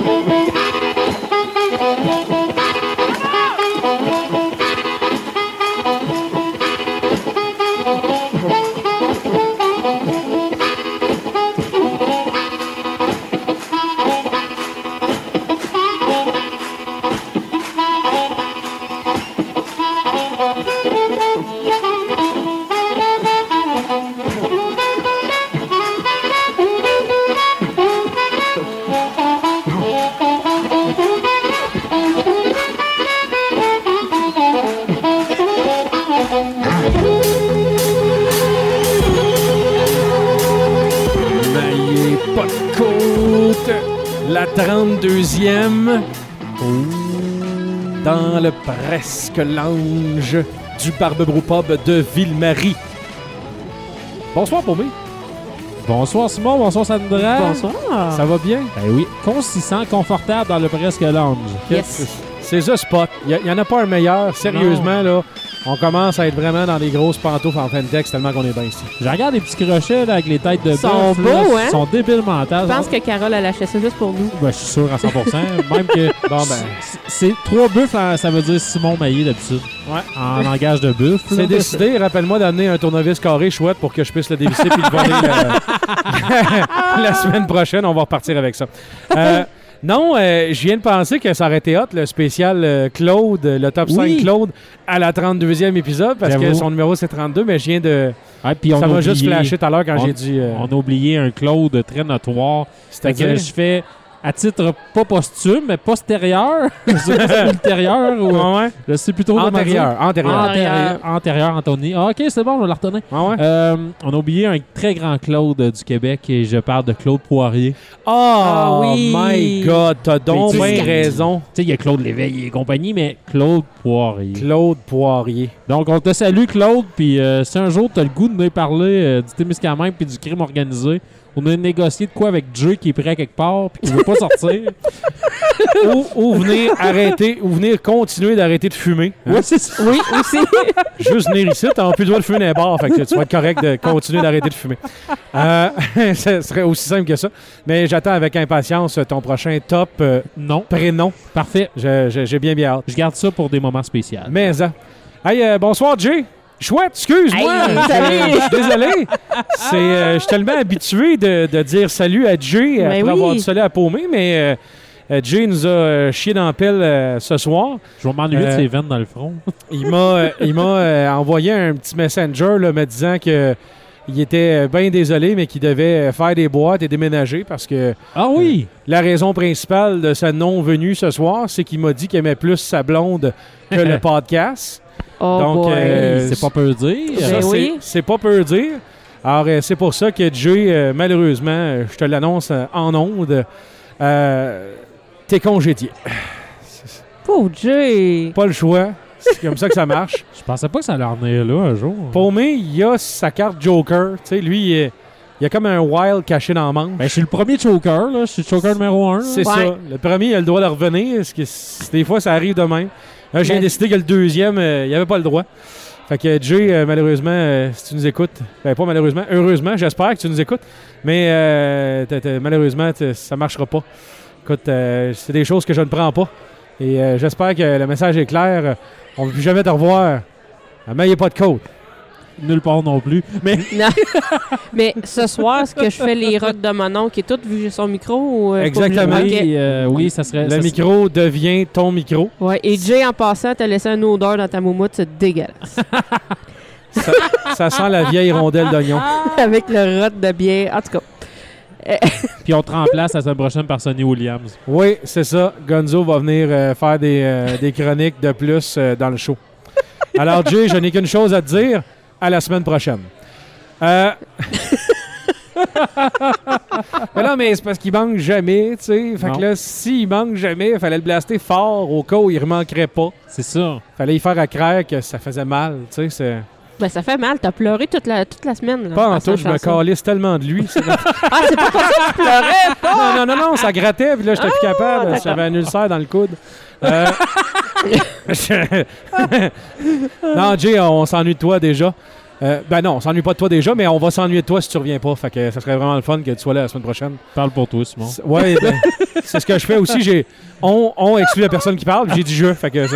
La 32e dans le presque lounge du Barbe-Brou Pub de Ville-Marie. Bonsoir, Paumé. Bonsoir, Simon. Bonsoir, Sandra. Bonsoir. Ça va bien? Ben oui. Consistant, confortable dans le presque lounge. Yes. C'est The Spot. Il n'y en a pas un meilleur. Sérieusement, là, on commence à être vraiment dans des grosses pantoufles en Fentex tellement qu'on est bien ici. Je regarde des petits crochets là, avec les têtes de bœuf. Ils sont beaux, hein? Ils sont débiles mentales. Je pense que Carole, elle achetait ça juste pour nous. Ben, je suis sûr à 100%. Même que Bon, ben, c'est 3 bœufs, ça veut dire Simon Maillé d'habitude. Ouais. En langage de bœuf. c'est décidé. Rappelle-moi d'amener un tournevis carré chouette pour que je puisse le dévisser puis le voler la semaine prochaine. On va repartir avec ça. Non, je viens de penser que ça aurait été hot, le spécial Claude, le top 5 Claude, à la 32e épisode, parce que son numéro, c'est 32, mais je viens de... Ouais, puis ça m'a juste flashé tout à l'heure quand j'ai dit... On a oublié un Claude très notoire. C'est-à-dire? Que je fais à titre pas posthume, mais postérieur. Ultérieur ou... Ouais. Je sais plutôt Antérieur. Antérieur, Anthony. Ah, OK, c'est bon, je vais la retenir. Ouais. On a oublié un très grand Claude du Québec et je parle de Claude Poirier. Oh oui. My God, t'as donc Mais bien raison. Tu sais, il y a Claude Léveil et compagnie, mais Claude Poirier. Claude Poirier. Donc, on te salue, Claude, puis si un jour t'as le goût de nous parler du Témiscamingue puis du crime organisé, on a négocié de quoi avec Jay qui est prêt à quelque part puis qui veut pas sortir. ou venir continuer d'arrêter de fumer. Hein? Ouais, c'est ça. Oui, aussi. Juste venir ici, t'as plus le droit de fumer dans les bars, fait que tu vas être correct de continuer d'arrêter de fumer. Ça serait aussi simple que ça. Mais j'attends avec impatience ton prochain top Non. prénom. Parfait. J'ai bien hâte. Je garde ça pour des moments spéciaux. Mais ça. Hey, bonsoir, Jay. Chouette, excuse-moi. Hey, salut. Je suis désolé. Je suis tellement habitué de dire salut à Jay après avoir dit salut à Paumé, mais Jay nous a chié dans la pelle ce soir. Je vais m'ennuyer de ses veines dans le front. Il m'a envoyé un petit messenger là, me disant que il était bien désolé, mais qu'il devait faire des boîtes et déménager parce que... Ah oui! La raison principale de sa non-venue ce soir, c'est qu'il m'a dit qu'il aimait plus sa blonde que le podcast. Oh. Donc, boy. C'est pas peu dire. Ça, Ben oui. c'est pas peu dire. Alors, c'est pour ça que Jay, malheureusement, je te l'annonce en ondes, t'es congédié. Pauvre Jay. Pas le choix. C'est comme ça que ça marche. Je pensais pas que ça allait en venir là un jour. Paumé, il a sa carte Joker. Tu sais, lui, il y a comme un wild caché dans le manche. Ben, je suis le premier choker, là. Je suis le choker numéro 1. C'est Ouais. ça. Le premier, il a le droit de revenir. Parce que des fois, ça arrive de même. Là, j'ai décidé que le deuxième, il n'y avait pas le droit. Fait que Jay, malheureusement, si tu nous écoutes, ben pas malheureusement, heureusement, j'espère que tu nous écoutes, mais malheureusement, ça ne marchera pas. Écoute, c'est des choses que je ne prends pas. Et j'espère que le message est clair. On ne veut plus jamais te revoir. Mais il n'y a pas de code. Nulle part non plus. Mais Non. Mais ce soir, est-ce que je fais les rocs de mon oncle et tout, vu que j'ai son micro? Ou, Exactement. Ok. oui, ça serait... Le micro devient ton micro. Ouais. Et Jay, en passant, t'as laissé une odeur dans ta moumoute, c'est dégueulasse. Ça sent la vieille rondelle d'oignon. Avec le rot de bière. En tout cas. Puis on te remplace la semaine prochaine par Sonny Williams. Oui, c'est ça. Gonzo va venir faire des chroniques de plus dans le show. Alors, Jay, je n'ai qu'une chose à te dire. À la semaine prochaine. Mais non, mais c'est parce qu'il manque jamais, tu sais. Fait Non. que là, s'il manque jamais, il fallait le blaster fort au cas où il ne remanquerait pas. C'est ça. Fallait y faire à craire que ça faisait mal, tu sais. C'est... Ben, ça fait mal. T'as pleuré toute la semaine. Là, Pas en à sa tout, je me chanson. calisse tellement de lui. Ah, c'est pas pour ça que tu pleurais, pas? Non, ça grattait, puis là, j'étais plus capable. J'avais un ulcère dans le coude. Non, Jay, on s'ennuie de toi déjà. Ben non, on s'ennuie pas de toi déjà, mais on va s'ennuyer de toi si tu reviens pas. Fait que ça serait vraiment le fun que tu sois là la semaine prochaine. Parle pour toi, Simon. Ouais, ben, c'est ce que je fais aussi. On exclut la personne qui parle, puis j'ai dit je. Fait que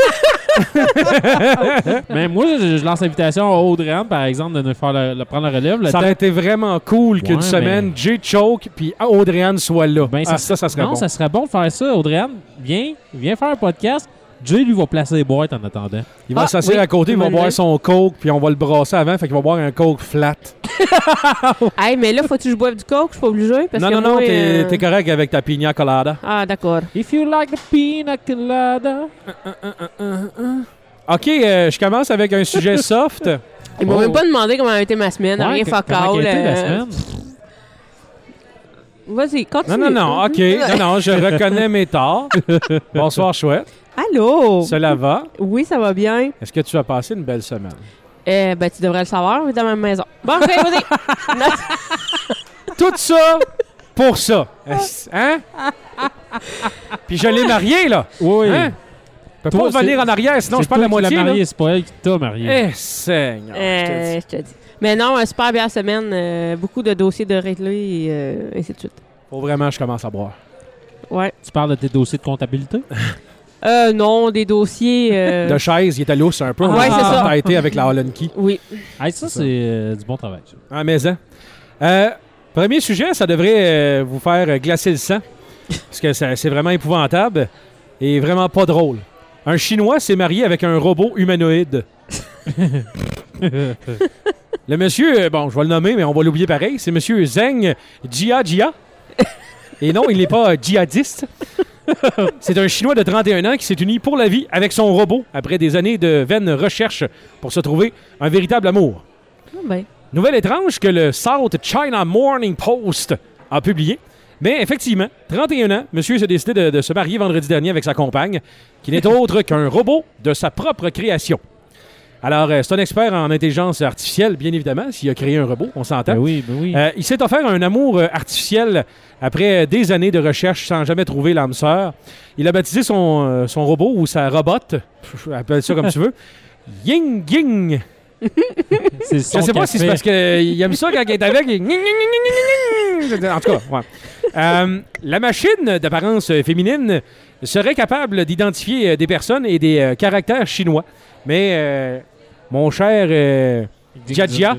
Mais moi, je lance l'invitation à Audrey-Anne, par exemple, de nous faire prendre la relève. ça aurait été vraiment cool qu'une semaine, Jay Choke puis Audrey-Anne soit là. Ben, ça serait bon. Non, ça serait bon de faire ça. Audrey-Anne, viens faire un podcast. Jay, lui, va placer les boîtes en attendant. Il va s'asseoir à côté, il va boire son coke, puis on va le brasser avant, fait qu'il va boire un coke flat. Hey, mais là, faut-tu que je boive du coke? Je suis pas obligé. Parce que Non, moi, t'es correct avec ta pina colada. Ah, d'accord. If you like the pina colada. OK, je commence avec un sujet soft. Ils m'ont même pas demandé comment a été ma semaine. Ouais, Rien fuck comment all. a été la semaine? Vas-y, continue. Non, OK. Non, je reconnais mes torts. Bonsoir, chouette. Allô? Cela va? Oui, ça va bien. Est-ce que tu as passé une belle semaine? Ben, tu devrais le savoir, on est dans la même maison. Bon, OK, vas-y. Non. Tout ça pour ça. Hein? Puis je l'ai marié, là. Oui. Hein? Je peux Toi, pas revenir en arrière, sinon je parle la moitié. Tu l'as marié, Là. c'est pas elle qui t'a marié. Eh, Seigneur. je te dis. Je te dis. Mais non, super bien semaine. Beaucoup de dossiers de régler et ainsi de suite. Faut vraiment que je commence à boire. Ouais. Tu parles de tes dossiers de comptabilité? Non, des dossiers. De chaise, il était lousse un peu. Ouais, c'est ça. a été avec la Holland Key. Oui. Hey, ça, c'est du bon travail. Ça. Ah, mais premier sujet, ça devrait vous faire glacer le sang. Parce que c'est vraiment épouvantable et vraiment pas drôle. Un Chinois s'est marié avec un robot humanoïde. Le monsieur, bon, je vais le nommer, mais on va l'oublier pareil, c'est monsieur Zheng Jia. Et non, il n'est pas djihadiste. C'est un Chinois de 31 ans qui s'est uni pour la vie avec son robot après des années de vaines recherches pour se trouver un véritable amour. Ah ben. Nouvelle étrange que le South China Morning Post a publié. Mais effectivement, 31 ans, monsieur s'est décidé de se marier vendredi dernier avec sa compagne, qui n'est autre qu'un robot de sa propre création. Alors, c'est un expert en intelligence artificielle, bien évidemment, s'il a créé un robot, on s'entend. Ben oui. Il s'est offert un amour artificiel après des années de recherche sans jamais trouver l'âme sœur. Il a baptisé son robot ou sa robote, appelle ça comme tu veux, Ying Ying. Je sais pas si c'est parce qu'il aime ça quand il est avec. En tout cas, ouais. La machine d'apparence féminine serait capable d'identifier des personnes et des caractères chinois. Mais mon cher Jia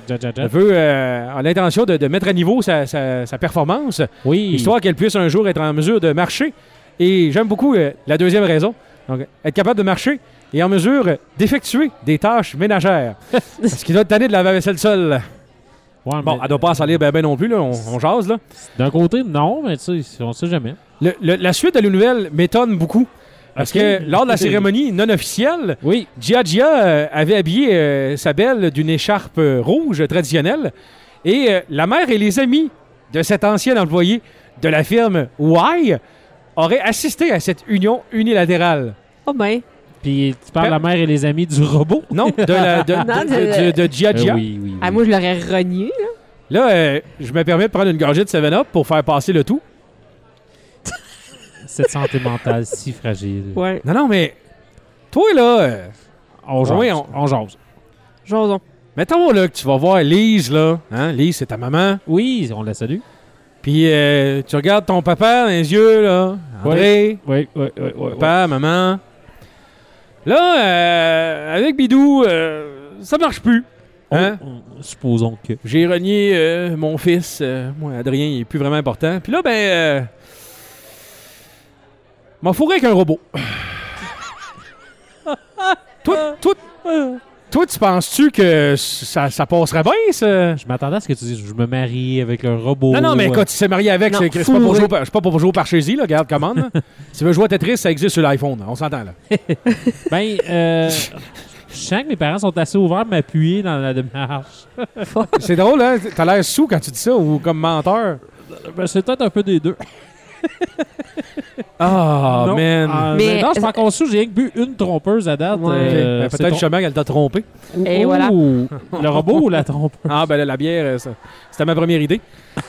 a l'intention de mettre à niveau sa performance, histoire qu'elle puisse un jour être en mesure de marcher. Et j'aime beaucoup la deuxième raison. Donc, être capable de marcher et en mesure d'effectuer des tâches ménagères. Parce qu'il doit être tanné de laver la vaisselle seule. Ouais, Bon, elle doit pas en salir ben non plus, là. On jase, là. D'un côté, non, mais tu sais, on sait jamais. La suite de la nouvelle m'étonne beaucoup. Parce que lors de la cérémonie non officielle, Jia avait habillé sa belle d'une écharpe rouge traditionnelle. Et la mère et les amis de cet ancien employé de la firme Y auraient assisté à cette union unilatérale. Oh ben. Puis tu parles de la mère et les amis du robot? Non, de Jia. Oui. Ah, moi, je l'aurais renié. Là, je me permets de prendre une gorgée de 7-Up pour faire passer le tout. Cette santé mentale si fragile. Ouais. Non, mais toi, là... on jase. On jase. Jason. Mettons là, que tu vas voir Lise, là. Hein? Lise, c'est ta maman. Oui, on la salue. Puis tu regardes ton papa dans les yeux, là. André. Oui. Papa, maman. Là, avec Bidou, ça marche plus. Hein? Supposons que. J'ai renié mon fils. Moi, Adrien, il est plus vraiment important. Puis là, ben... m'en fourré avec un robot. Toi, tu penses-tu que ça passerait bien, ça? Je m'attendais à ce que tu dises je me marie avec un robot. Non, mais quand il s'est marié avec, c'est pas pour jouer par chez-y, là. Regarde, commande. Là. Si tu veux jouer à Tetris, ça existe sur l'iPhone. On s'entend, là. Ben, je sens que mes parents sont assez ouverts à m'appuyer dans la démarche. C'est drôle, hein? T'as l'air sous quand tu dis ça ou comme menteur. Ben, c'est peut-être un peu des deux. Ah, oh, man. Mais non, je suis pas encore sous. J'ai rien que bu une trompeuse à date. Ouais. Peut-être justement qu'elle t'a trompé. Et voilà. Le robot ou la trompeuse? Ah, ben là, la bière, c'était ma première idée.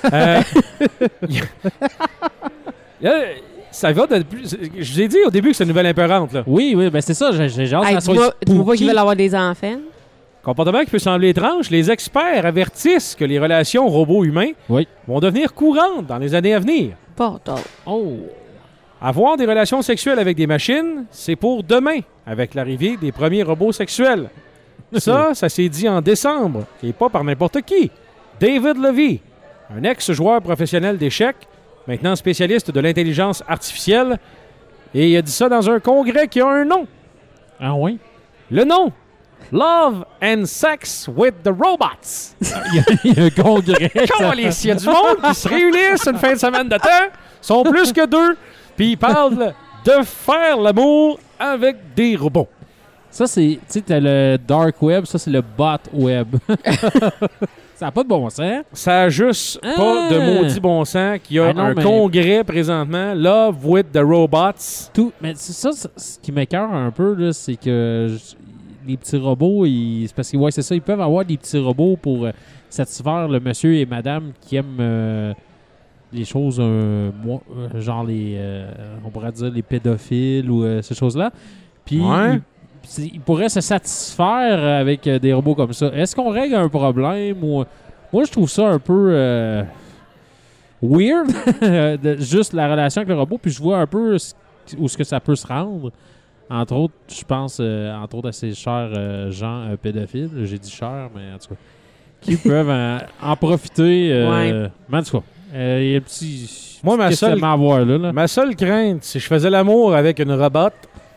Ça va de plus. Je vous ai dit au début que c'est une nouvelle impérante, là. Oui, ben c'est ça. J'ai genre Dis-moi pas qu'ils veulent avoir des enfants. Comportement qui peut sembler étrange, les experts avertissent que les relations robots-humains vont devenir courantes dans les années à venir. Pardon. Oh! Avoir des relations sexuelles avec des machines, c'est pour demain, avec l'arrivée des premiers robots sexuels. Ça s'est dit en décembre, et pas par n'importe qui. David Levy, un ex-joueur professionnel d'échecs, maintenant spécialiste de l'intelligence artificielle, et il a dit ça dans un congrès qui a un nom. Ah oui? Le nom, Love and Sex with the Robots. Il y a un congrès. Calisse, il y a du monde qui se réunissent une fin de semaine de temps, sont plus que 2, puis ils parlent de faire l'amour avec des robots. Ça, c'est... Tu sais, t'as le dark web, ça, c'est le bot web. Ça n'a pas de bon sens. Ça a juste pas de maudit bon sens qu'il y a un congrès présentement, Love with the Robots. Tout, mais c'est ça, ce qui m'écoeure un peu, là, c'est que les petits robots, c'est parce que c'est ça, ils peuvent avoir des petits robots pour satisfaire le monsieur et madame qui aiment les choses, genre on pourrait dire les pédophiles ou ces choses-là. Puis ils pourraient se satisfaire avec des robots comme ça. Est-ce qu'on règle un problème ou... Moi, je trouve ça un peu weird, juste la relation avec le robot, puis je vois un peu où ce que ça peut se rendre. Entre autres, je pense, entre autres à ces chers gens pédophiles, j'ai dit chers, mais en tout cas, qui peuvent en profiter. Mais en tout cas, il y a un petit... Moi, ma seule crainte, si je faisais l'amour avec une robot,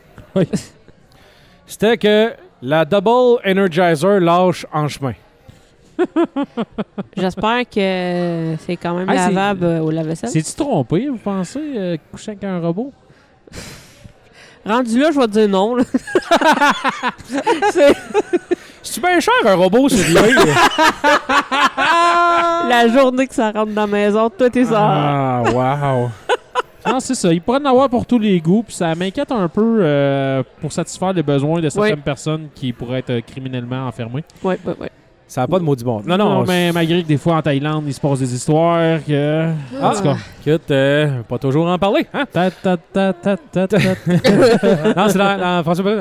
c'était que la Double Energizer lâche en chemin. J'espère que c'est quand même lavable au lave-vaisselle. C'est-tu trompé, vous pensez, coucher avec un robot? Rendu là, je vais te dire non. C'est-tu bien cher, un robot, celui-là? La journée que ça rentre dans la maison, tout est ça. Ah, wow! Non, c'est ça. Il pourrait en avoir pour tous les goûts, puis ça m'inquiète un peu pour satisfaire les besoins de certaines personnes qui pourraient être criminellement enfermées. Oui. Ça n'a pas de maudit bon. Non, mais malgré que des fois en Thaïlande, il se passe des histoires que... En tout cas. Écoute, pas toujours en parler, hein? Non, c'est dans François Pellerin.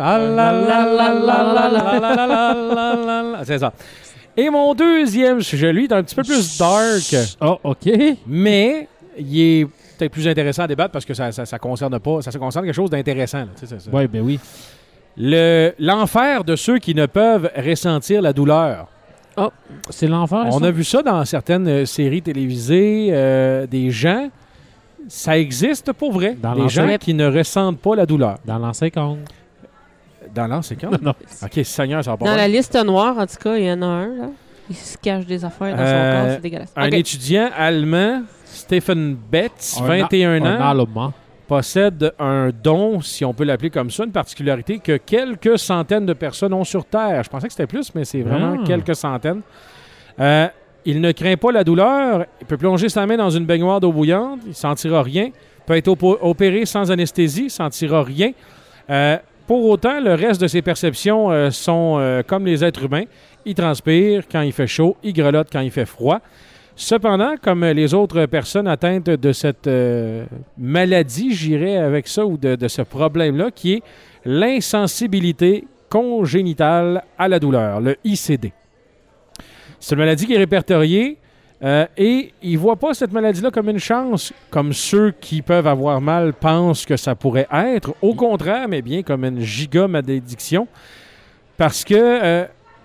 C'est ça. Et mon deuxième sujet, lui, est un petit peu plus dark. Oh, OK. Mais il est peut-être plus intéressant à débattre parce que ça concerne pas... Ça concerne quelque chose d'intéressant. Oui, ben oui. L'enfer de ceux qui ne peuvent ressentir la douleur. Oh, c'est l'enfer, On a vu ça dans certaines séries télévisées, des gens, ça existe pour vrai, des gens qui ne ressentent pas la douleur. Dans l'an 50. Dans l'an 50? Non. OK, Seigneur, ça va pas Dans mal. la liste noire, en tout cas, il y en a un, là. Il se cache des affaires dans son corps, c'est dégueulasse. Un étudiant allemand, Stephen Betz, 21 ans, possède un don, si on peut l'appeler comme ça, une particularité que quelques centaines de personnes ont sur Terre. Je pensais que c'était plus, mais c'est vraiment quelques centaines. Il ne craint pas la douleur. Il peut plonger sa main dans une baignoire d'eau bouillante. Il ne sentira rien. Il peut être opéré sans anesthésie. Il ne sentira rien. Pour autant, le reste de ses perceptions sont comme les êtres humains. Il transpire quand il fait chaud. Il grelotte quand il fait froid. Cependant, comme les autres personnes atteintes de cette maladie, j'irais avec ça, ou de ce problème-là, qui est l'insensibilité congénitale à la douleur, le ICD. C'est une maladie qui est répertoriée et ils ne voient pas cette maladie-là comme une chance, comme ceux qui peuvent avoir mal pensent que ça pourrait être. Au contraire, mais bien comme une giga-malédiction, parce que...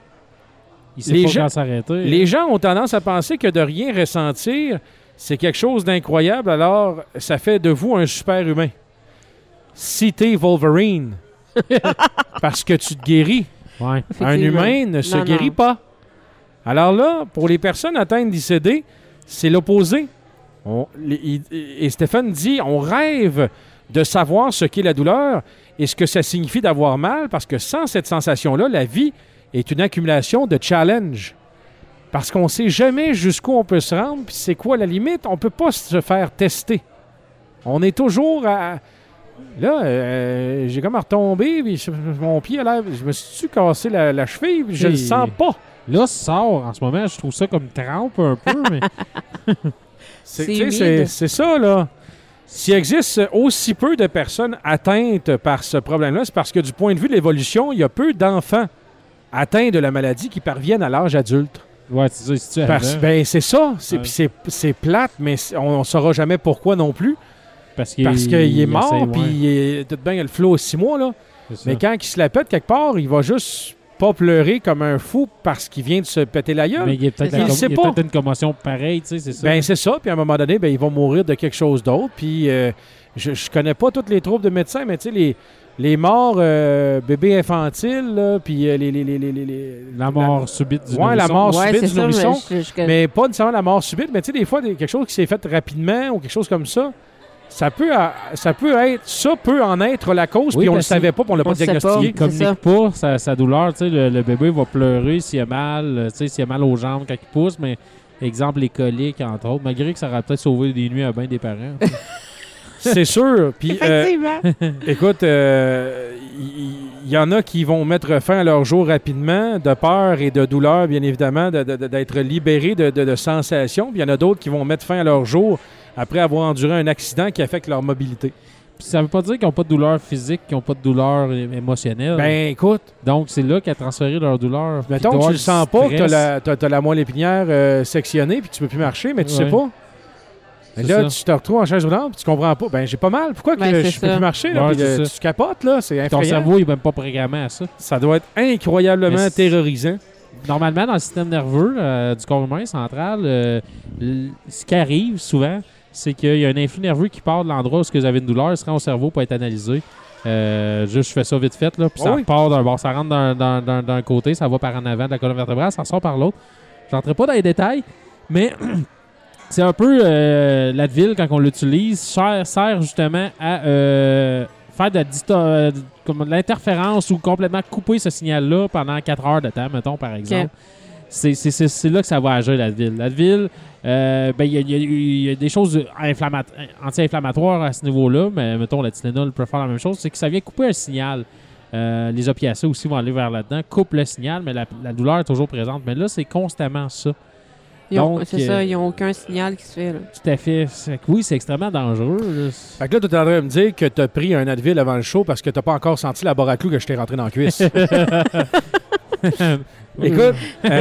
Les gens ont tendance à penser que de rien ressentir, c'est quelque chose d'incroyable, alors ça fait de vous un super-humain. Citez Wolverine. Parce que tu te guéris. Ouais. Un humain ne se guérit pas. Alors là, pour les personnes atteintes d'ICD, c'est l'opposé. Et Stéphane dit, on rêve de savoir ce qu'est la douleur et ce que ça signifie d'avoir mal, parce que sans cette sensation-là, la vie est une accumulation de challenges. Parce qu'on ne sait jamais jusqu'où on peut se rendre, puis c'est quoi la limite. On ne peut pas se faire tester. On est toujours à... Là, j'ai comme retomber, puis mon pied a l'air... Je me suis cassé la cheville, puis je le sens pas. Là, ça sort en ce moment. Je trouve ça comme trempe un peu, mais... c'est ça, là. S'il existe aussi peu de personnes atteintes par ce problème-là, c'est parce que du point de vue de l'évolution, il y a peu d'enfants atteints de la maladie qui parviennent à l'âge adulte. Ouais, c'est ça. Si tu Ben, c'est ça. Ouais. Puis c'est plate, mais on ne saura jamais pourquoi non plus. Parce qu'il est mort, essaie, puis il est tout bien, il a le flot 6 mois, là. c'est ça. Mais quand il se la pète quelque part, il va juste pas pleurer comme un fou parce qu'il vient de se péter la gueule. Mais il y a peut-être Il sait pas. une commotion pareille, tu sais, c'est ça. Ben, c'est ça. Puis à un moment donné, ben, il va mourir de quelque chose d'autre. Puis je connais pas tous les troubles de médecins, mais tu sais, les morts bébés infantiles, là, puis la mort subite du ouais, la nourrisson. mort Ouais, subite c'est du ça, nourrisson. mais Mais pas nécessairement la mort subite, mais tu sais, des fois, quelque chose qui s'est fait rapidement ou quelque chose comme ça, ça peut en être la cause, Oui, puis on le parce que savait pas, puis on l'a on pas le sait diagnostiqué. Il communique pas sa douleur. Tu sais, le bébé va pleurer s'il a mal, tu sais, s'il a mal aux jambes quand il pousse, mais exemple, les coliques, entre autres, malgré que ça aurait peut-être sauvé des nuits à bien des parents. C'est sûr. Puis, Effectivement. écoute, il y en a qui vont mettre fin à leur jour rapidement, de peur et de douleur, bien évidemment, d'être libérés de sensations. Puis il y en a d'autres qui vont mettre fin à leur jour après avoir enduré un accident qui affecte leur mobilité. Puis ça veut pas dire qu'ils n'ont pas de douleur physique, qu'ils n'ont pas de douleur émotionnelle. Ben, écoute, Donc, c'est là qu'à transférer leur douleur. mettons Puis que tu doit le sens pas, que stress. tu as la moelle épinière sectionnée, puis tu peux plus marcher, mais tu sais Ouais. pas. Et C'est là, ça. tu te retrouves en chaise roulante, puis tu comprends pas. Ben, j'ai pas mal. Pourquoi que Ben, c'est je peux ça. plus marcher? Là, Ouais, puis, c'est ça. tu capotes, là. C'est Ton effrayant. cerveau, il est même pas programmé à ça. Ça doit être incroyablement Mais terrorisant. Normalement, dans le système nerveux du corps humain central, ce qui arrive souvent, c'est qu'il y a un influx nerveux qui part de l'endroit où vous avez une douleur, il se rend au cerveau pour être analysé. Juste, je fais ça vite fait, là, puis ça Oui. part d'un bord, ça rentre d'un côté, ça va par en avant de la colonne vertébrale, ça sort par l'autre. Je n'entrerai pas dans les détails, mais c'est un peu l'Advil, quand on l'utilise, sert justement à faire comme de l'interférence ou complètement couper ce signal-là pendant 4 heures de temps, mettons, par exemple. C'est là que ça va agir, l'Advil. L'Advil, il y a des choses anti-inflammatoires à ce niveau-là, mais mettons, la Tylenol peut faire la même chose, c'est que ça vient couper un signal. Les opiacés aussi vont aller vers là-dedans, coupent le signal, mais la douleur est toujours présente. Mais là, c'est constamment ça. C'est ça, ils n'ont aucun signal qui se fait. Là. Tout à fait. Oui, c'est extrêmement dangereux. Là. Fait que là, tu es en train de me dire que tu as pris un Advil avant le show parce que tu n'as pas encore senti la barre à clous que je t'ai rentré dans la cuisse. Écoute,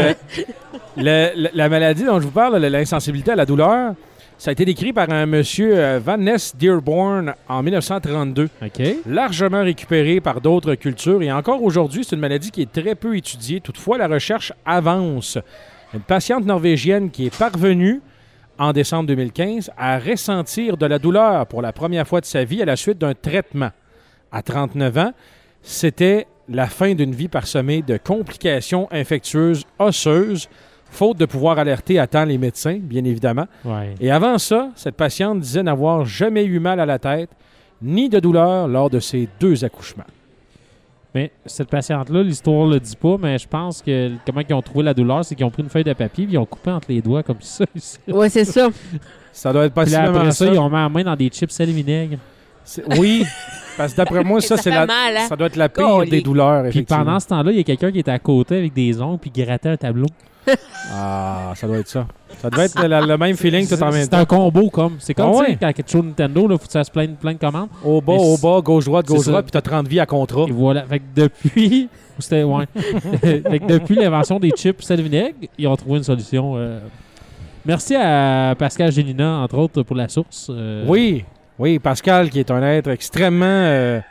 la maladie dont je vous parle, l'insensibilité à la douleur, ça a été décrit par un monsieur Van Ness Dearborn en 1932. OK. Largement récupéré par d'autres cultures et encore aujourd'hui, c'est une maladie qui est très peu étudiée. Toutefois, la recherche avance. Une patiente norvégienne qui est parvenue en décembre 2015 à ressentir de la douleur pour la première fois de sa vie à la suite d'un traitement. À 39 ans, c'était la fin d'une vie parsemée de complications infectieuses osseuses, faute de pouvoir alerter à temps les médecins, bien évidemment. Ouais. Et avant ça, cette patiente disait n'avoir jamais eu mal à la tête, ni de douleur lors de ses 2 accouchements. Mais cette patiente-là, l'histoire ne le dit pas, mais je pense que comment ils ont trouvé la douleur, c'est qu'ils ont pris une feuille de papier et ils ont coupé entre les doigts comme ça. Ici. Ouais, c'est ça. Ça doit être Puis là, possiblement après ça. ça, ils ont mis la main dans des chips sel et vinaigre. Oui, parce que d'après moi, ça, Ça c'est fait mal, hein? ça doit être la pire Colique. des douleurs, Puis effectivement. pendant ce temps-là, il y a quelqu'un qui était à côté avec des ongles puis grattait un tableau. Ah, ça doit être ça. Ça devait être le même feeling tout en même C'est temps. un combo comme. C'est comme Ah tu sais, ouais? quand quelque chose Nintendo, il faut que ça se plein de commandes. Au bas, gauche-droite, C'est ça. puis t'as 30 vies à contrat. Et voilà. Fait que depuis. C'était. Ouais. Fait que depuis l'invention des chips sel et vinaigre, ils ont trouvé une solution. Merci à Pascal Gélina, entre autres, pour la source. Oui, Pascal, qui est un être extrêmement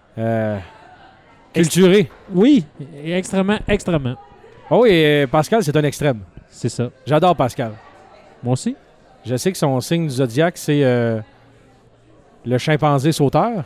culturé. Oui, et extrêmement. Oh oui, Pascal, c'est un extrême. C'est ça. J'adore Pascal. Moi aussi. Je sais que son signe du zodiaque, c'est le chimpanzé sauteur.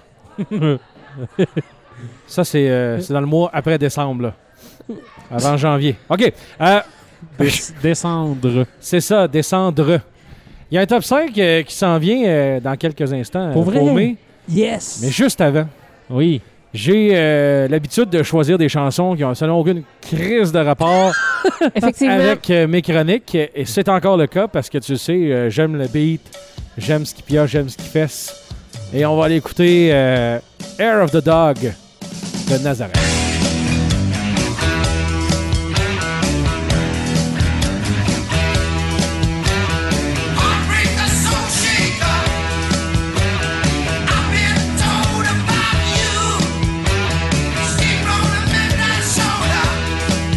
Ça, c'est dans le mois après décembre, là. Avant janvier. OK. Descendre. C'est ça, descendre. Il y a un top 5 qui s'en vient dans quelques instants. Pour vrai? Paumé. Yes! Mais juste avant, Oui. j'ai l'habitude de choisir des chansons qui ont selon aucune crise de rapport Effectivement. avec mes chroniques. Et c'est encore le cas parce que tu sais, j'aime le beat, j'aime ce qui pioche, j'aime ce qui fesse. Et on va aller écouter Air of the Dog de Nazareth. I've been told about you. Sleep on a midnight soda.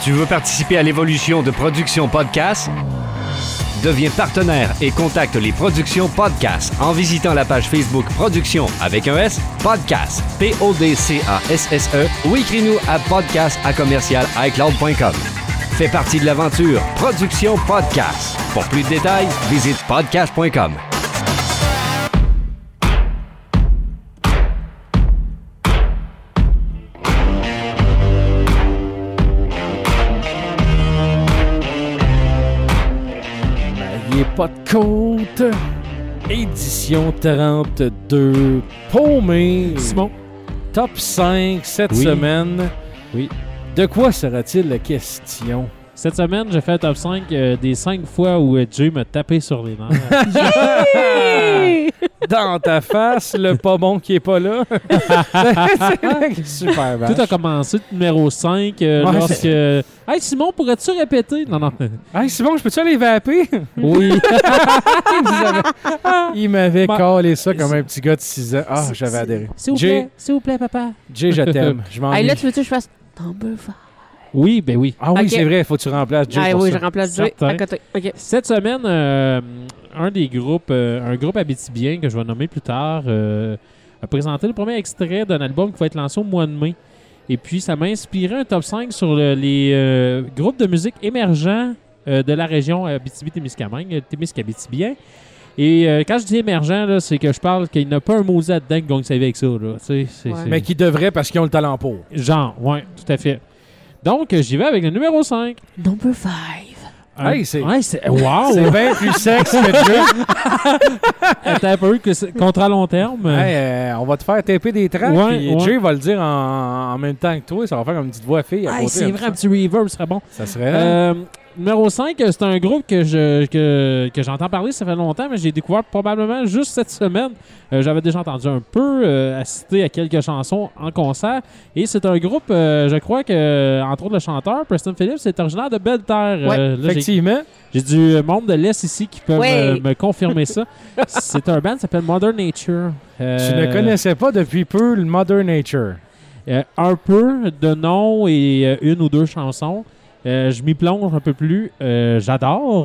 Tu veux participer à l'évolution de Production Podcast? Deviens partenaire et contacte les Productions Podcast en visitant la page Facebook Production avec un S, Podcast, P-O-D-C-A-S-S-E ou écris-nous à podcast@icloud.com. Fais partie de l'aventure Production Podcast. Pour plus de détails, visite podcast.com. Pas de côte. Édition 32. Paumé. Simon. Top 5 cette semaine. Oui. De quoi sera-t-il question? Cette semaine, j'ai fait un top 5 des 5 fois où Jay m'a tapé sur les nerfs. Dans ta face, le pas bon qui est pas là. C'est super vache. Tout a commencé numéro 5 lorsque... Hey Simon, pourrais-tu répéter? Non. Hey Simon, je peux-tu aller vaper? Oui. Il m'avait collé ça comme un petit gars de 6 ans. Ah, j'avais adhéré. S'il vous plaît, papa. Jay, je t'aime. Je m'en Hey, là, tu veux-tu que je fasse Number 5? Oui, ben oui. Ah oui, Ok. C'est vrai, il faut que tu remplaces Jay. Ah pour oui, ça. je remplace Jay Certain. à côté. OK. Cette semaine, un groupe abitibien que je vais nommer plus tard a présenté le premier extrait d'un album qui va être lancé au mois de mai. Et puis, ça m'a inspiré un top 5 sur les groupes de musique émergents de la région Abitibi-Témiscamingue, Témiscabitibien. Et quand je dis émergent, là, c'est que je parle qu'il n'y a pas un maudit dedans qui gagne sa vie avec ça. Là. C'est Mais qui devrait parce qu'ils ont le talent pour. Genre, ouais, tout à fait. Donc, j'y vais avec le numéro 5. Number 5. Hey, c'est- Ouais, wow! C'est bien plus sexe que Jay. Attends un peu, que c'est contrat à long terme. Hey, on va te faire taper des tracks. Ouais, Puis ouais. Jay va le dire en même temps que toi. Ça va faire comme une petite voix fille à Hey, côté. c'est comme vrai, ça. un petit reverb serait bon. Ça serait... Numéro 5, c'est un groupe que j'entends parler, ça fait longtemps, mais j'ai découvert probablement juste cette semaine. J'avais déjà entendu un peu, assister à quelques chansons en concert. Et c'est un groupe, je crois que, entre autres, le chanteur, Preston Phillips, est originaire de Belle-Terre. Ouais, Là, Effectivement. j'ai du monde de l'Est ici qui peuvent Ouais. me confirmer ça. C'est un band qui s'appelle Mother Nature. Tu ne connaissais pas depuis peu le Mother Nature. Un peu de nom et une ou deux chansons. Je m'y plonge un peu plus. J'adore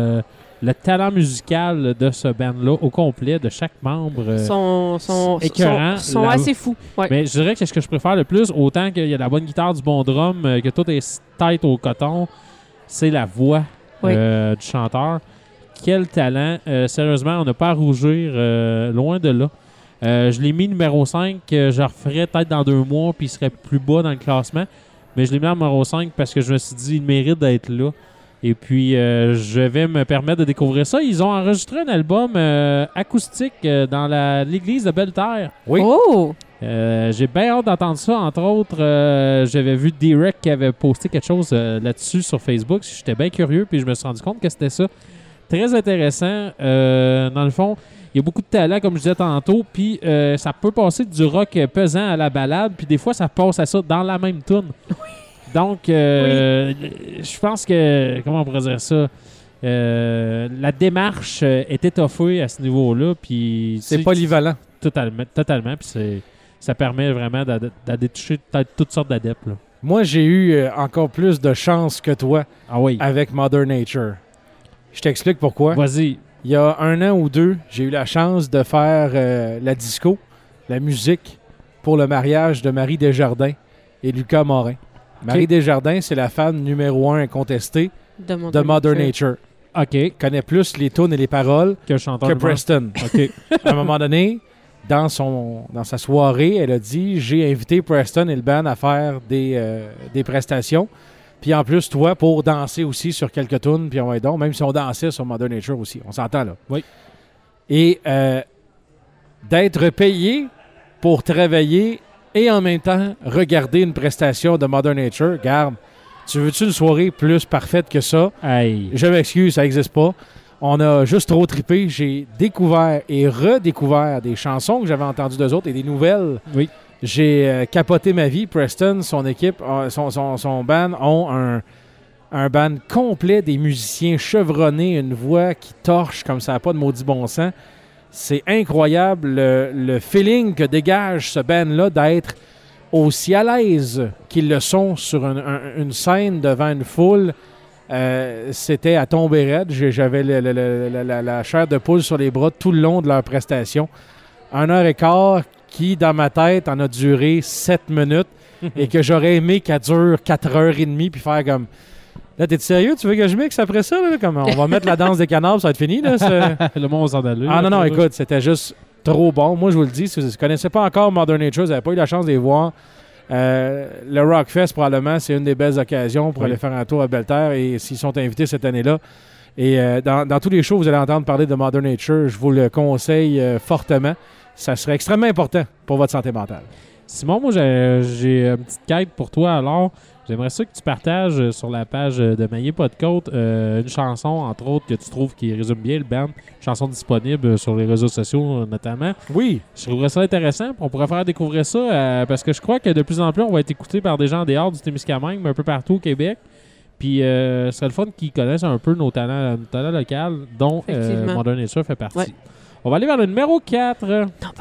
le talent musical de ce band-là au complet, de chaque membre. Sont écœurant. assez fous. Ouais. Mais je dirais que c'est ce que je préfère le plus, autant qu'il y a la bonne guitare, du bon drum, que tout est tête au coton, c'est la voix Oui. du chanteur. Quel talent. Sérieusement, on n'a pas à rougir, loin de là. Je l'ai mis numéro 5, je referais peut-être dans 2 mois, puis il serait plus bas dans le classement. Mais je l'ai mis en numéro 5 parce que je me suis dit il mérite d'être là. Et puis, je vais me permettre de découvrir ça. Ils ont enregistré un album acoustique dans l'église de Belle-Terre. Oui. Oh! J'ai bien hâte d'entendre ça. Entre autres, j'avais vu Derek qui avait posté quelque chose là-dessus sur Facebook. J'étais bien curieux, puis je me suis rendu compte que c'était ça. Très intéressant. Dans le fond, il y a beaucoup de talent, comme je disais tantôt, puis ça peut passer du rock pesant à la balade, puis des fois, ça passe à ça dans la même tune. Donc, je pense que, comment on pourrait dire ça, la démarche est étoffée à ce niveau-là, puis... C'est tu sais, polyvalent. Totalement, puis ça permet vraiment d'aller toucher peut-être toutes sortes d'adeptes. Là. Moi, j'ai eu encore plus de chance que toi Ah oui, avec Mother Nature. Je t'explique pourquoi. vas-y. Il y a 1 an ou 2, j'ai eu la chance de faire la disco, la musique, pour le mariage de Marie Desjardins et Lucas Morin. Marie Desjardins, c'est la fan numéro 1 incontestée De de Mother Nature. OK, Elle connaît plus les tunes et les paroles que le chanteur que de band. Preston. OK. À un moment donné, dans sa soirée, elle a dit « J'ai invité Preston et le band à faire des prestations. Puis en plus, toi, pour danser aussi sur quelques tunes, puis on va donc, même si on dansait sur Mother Nature aussi. On s'entend, là. Oui. Et d'être payé pour travailler et en même temps regarder une prestation de Mother Nature, garde, tu veux-tu une soirée plus parfaite que ça? Hey. Je m'excuse, ça n'existe pas. On a juste trop trippé. J'ai découvert et redécouvert des chansons que j'avais entendues d'eux autres et des nouvelles. Oui. J'ai capoté ma vie. Preston, son équipe, son band ont un band complet, des musiciens chevronnés, une voix qui torche comme ça n'a pas de maudit bon sens. C'est incroyable le feeling que dégage ce band-là d'être aussi à l'aise qu'ils le sont sur une scène devant une foule, c'était à tomber raide. J'avais la chair de poule sur les bras tout le long de leur prestation. 1h15 qui, dans ma tête, en a duré 7 minutes et que j'aurais aimé qu'elle dure 4h30 puis faire comme... Là, t'es sérieux? Tu veux que je mixe après ça? Là? Comme, on va mettre la danse des canards, ça va être fini. Là, Le monde s'en allait. Ah non, écoute, c'était juste trop bon. Moi, je vous le dis, si vous ne connaissez pas encore Mother Nature, vous n'avez pas eu la chance de les voir, le Rockfest, probablement, c'est une des belles occasions pour aller faire un tour à Belle-Terre et s'ils sont invités cette année-là. Et dans tous les shows, vous allez entendre parler de Mother Nature. Je vous le conseille fortement. Ça serait extrêmement important pour votre santé mentale. Simon, moi, j'ai une petite quête pour toi. Alors, j'aimerais ça que tu partages sur la page de Maillé Pas de Côte une chanson, entre autres, que tu trouves qui résume bien le band. Une chanson disponible sur les réseaux sociaux, notamment. Oui. Je trouverais ça intéressant. On pourrait faire découvrir ça parce que je crois que de plus en plus, on va être écouté par des gens en dehors du Témiscamingue, mais un peu partout au Québec. Puis, ce serait le fun qu'ils connaissent un peu nos talents locaux, dont Modern Nature fait partie. Ouais. On va aller vers le numéro 4. Number 4.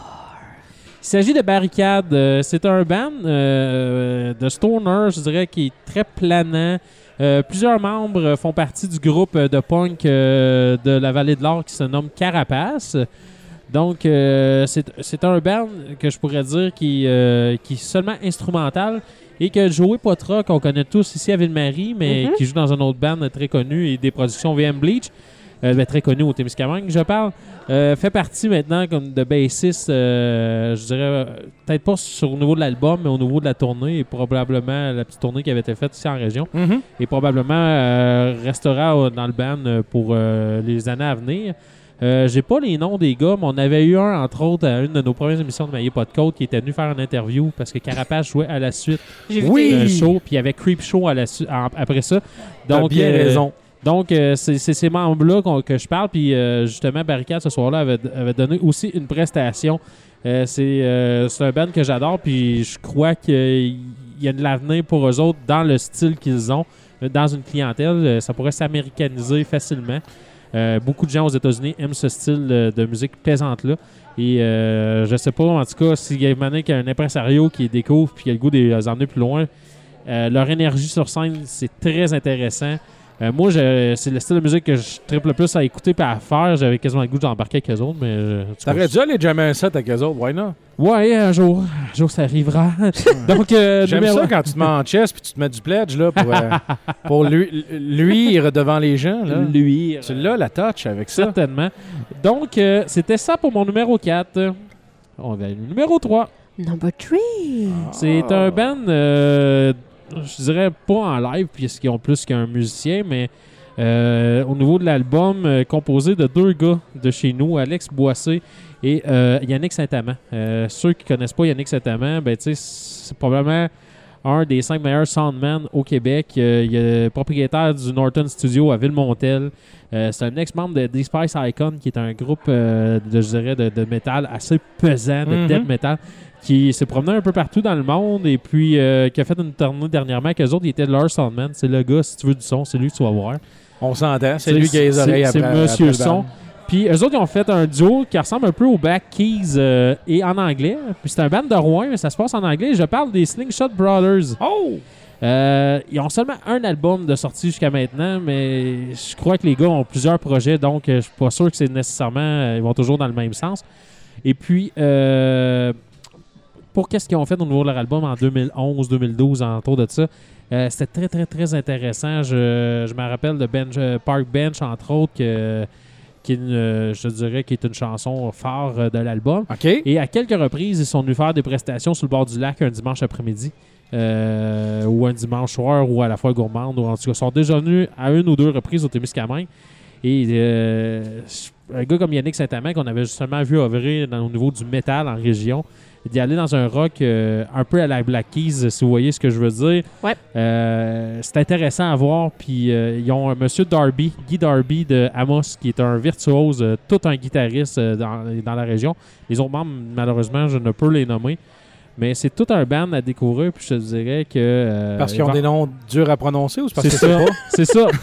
Il s'agit de Barricade. C'est un band de stoner, je dirais, qui est très planant. Plusieurs membres font partie du groupe de punk de la Vallée de l'Or qui se nomme Carapace. Donc, c'est un band que je pourrais dire qui est seulement instrumental et que Joey Poitras, qu'on connaît tous ici à Ville-Marie, mais qui joue dans un autre band très connu et des productions VM Bleach, très connu au Témiscamingue, je parle, fait partie maintenant comme de bassiste, je dirais, peut-être pas au niveau de l'album, mais au niveau de la tournée, et probablement la petite tournée qui avait été faite ici en région, et probablement restera dans le band pour les années à venir. J'ai pas les noms des gars, mais on avait eu un, entre autres, à une de nos premières émissions de Maillé Pas de Côte, qui était venu faire une interview parce que Carapace jouait à la suite d'un show, puis il y avait Creep Show après ça. Donc, t'as bien raison. Donc, c'est ces membres-là que je parle. Puis, justement, Barricade, ce soir-là, avait donné aussi une prestation. C'est un band que j'adore. Puis, je crois qu'il y a de l'avenir pour eux autres dans le style qu'ils ont. Dans une clientèle, ça pourrait s'américaniser facilement. Beaucoup de gens aux États-Unis aiment ce style de musique plaisante-là. Et je sais pas, en tout cas, s'il y a un impresario qui les découvre puis qui a le goût de les emmener plus loin, leur énergie sur scène, c'est très intéressant. Moi, c'est le style de musique que je triple le plus à écouter et à faire. J'avais quasiment le goût d'embarquer avec eux autres, mais... T'aurais dû aller jammer un set avec eux autres, why not? Ouais, un jour ça arrivera. Donc, j'aime ça quand tu te mets en chest puis tu te mets du pledge là, pour luire devant les gens. Là. Luire. Tu l'as, la touch avec ça. Certainement. Donc, c'était ça pour mon numéro 4. On va aller au numéro 3. Number 3. C'est un band... je dirais pas en live puisqu'ils ont plus qu'un musicien, mais au niveau de l'album, composé de 2 gars de chez nous, Alex Boissé et Yannick Saint-Amand. Ceux qui connaissent pas Yannick Saint-Amand, ben, c'est probablement un des 5 meilleurs soundmen au Québec. Il est le propriétaire du Norton Studio à Ville-Montel. C'est un ex-membre de The Spice Icon, qui est un groupe de métal assez pesant, de death metal, qui s'est promené un peu partout dans le monde et puis qui a fait une tournée dernièrement avec eux autres. Il était leur soundman. C'est le gars, si tu veux du son, c'est lui que tu vas voir. On s'entend. C'est lui qui a les oreilles après. C'est Monsieur Son. Puis eux autres, ils ont fait un duo qui ressemble un peu aux Black Keys et en anglais. Puis c'est un band de Rouen, mais ça se passe en anglais. Je parle des Slingshot Brothers. Oh! Ils ont seulement un album de sortie jusqu'à maintenant, mais je crois que les gars ont plusieurs projets, donc je suis pas sûr que c'est nécessairement... ils vont toujours dans le même sens. Et puis... pour qu'est-ce qu'ils ont fait au niveau de leur album en 2011-2012, autour de ça. C'était très, très, très intéressant. Je me rappelle de Park Bench, entre autres, qui est je dirais qui est une chanson phare de l'album. Okay. Et à quelques reprises, ils sont venus faire des prestations sur le bord du lac un dimanche après-midi. Ou un dimanche soir, ou à la fois gourmande, ou en tout cas, ils sont déjà venus à 1 ou 2 reprises au Témiscamingue. Et un gars comme Yannick Saint-Amand, qu'on avait justement vu œuvrer au niveau du métal en région, d'y aller dans un rock un peu à la Black Keys, si vous voyez ce que je veux dire. Ouais. C'est intéressant à voir. Puis ils ont Monsieur Darby, Guy Darby de Amos, qui est un virtuose, tout un guitariste dans la région. Les autres membres, malheureusement, je ne peux les nommer. Mais c'est tout un band à découvrir, puis je te dirais que... parce qu'ils ont des noms durs à prononcer ou c'est parce que c'est ça? C'est ça.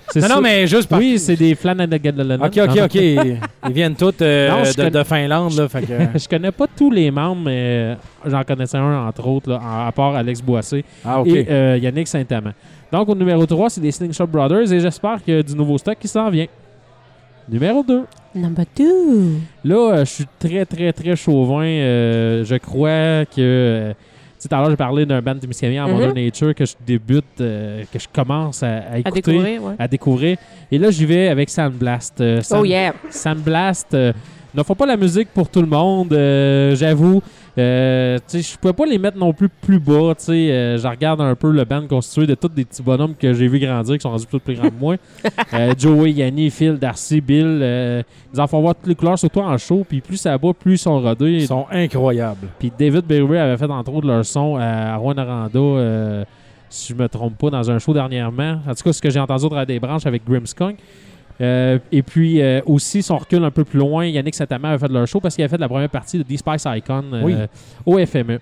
C'est Non, ça. non, mais juste par... Oui, c'est des Flanagan. OK. Ils viennent tous de Finlande, là, fait que... Je connais pas tous les membres, mais j'en connaissais un, entre autres, là, à part Alex Boissé Ah, OK. et Yannick Saint-Amand. Donc, au numéro 3, c'est les Slingshot Brothers et j'espère qu'il y a du nouveau stock qui s'en vient. Numéro 2. Number 2. Là, je suis très, très, très chauvin. Je crois que... tu sais, tout à l'heure, j'ai parlé d'un band de Témiscamingue en Modern Nature que je débute, que je commence à écouter. À découvrir. Et là, j'y vais avec Sandblast. Oh yeah. Sandblast ne font pas la musique pour tout le monde, j'avoue. Je pouvais pas les mettre non plus bas. Je regarde un peu le band constitué de tous des petits bonhommes que j'ai vu grandir, qui sont rendus plus grands que moi. Joey, Yanni, Phil, Darcy, Bill. Ils en font voir toutes les couleurs, surtout en show. Puis plus ça va, plus ils sont rodés. Ils sont incroyables. Puis David Bowie avait fait entre autres leur son à Rwanda, si je me trompe pas, dans un show dernièrement. En tout cas, ce que j'ai entendu au travers des branches avec Grimmskunk. Et puis aussi, si on recule un peu plus loin, Yannick Saint-Amand avait fait de leur show parce qu'il avait fait la première partie de D-Spice Icon au FME.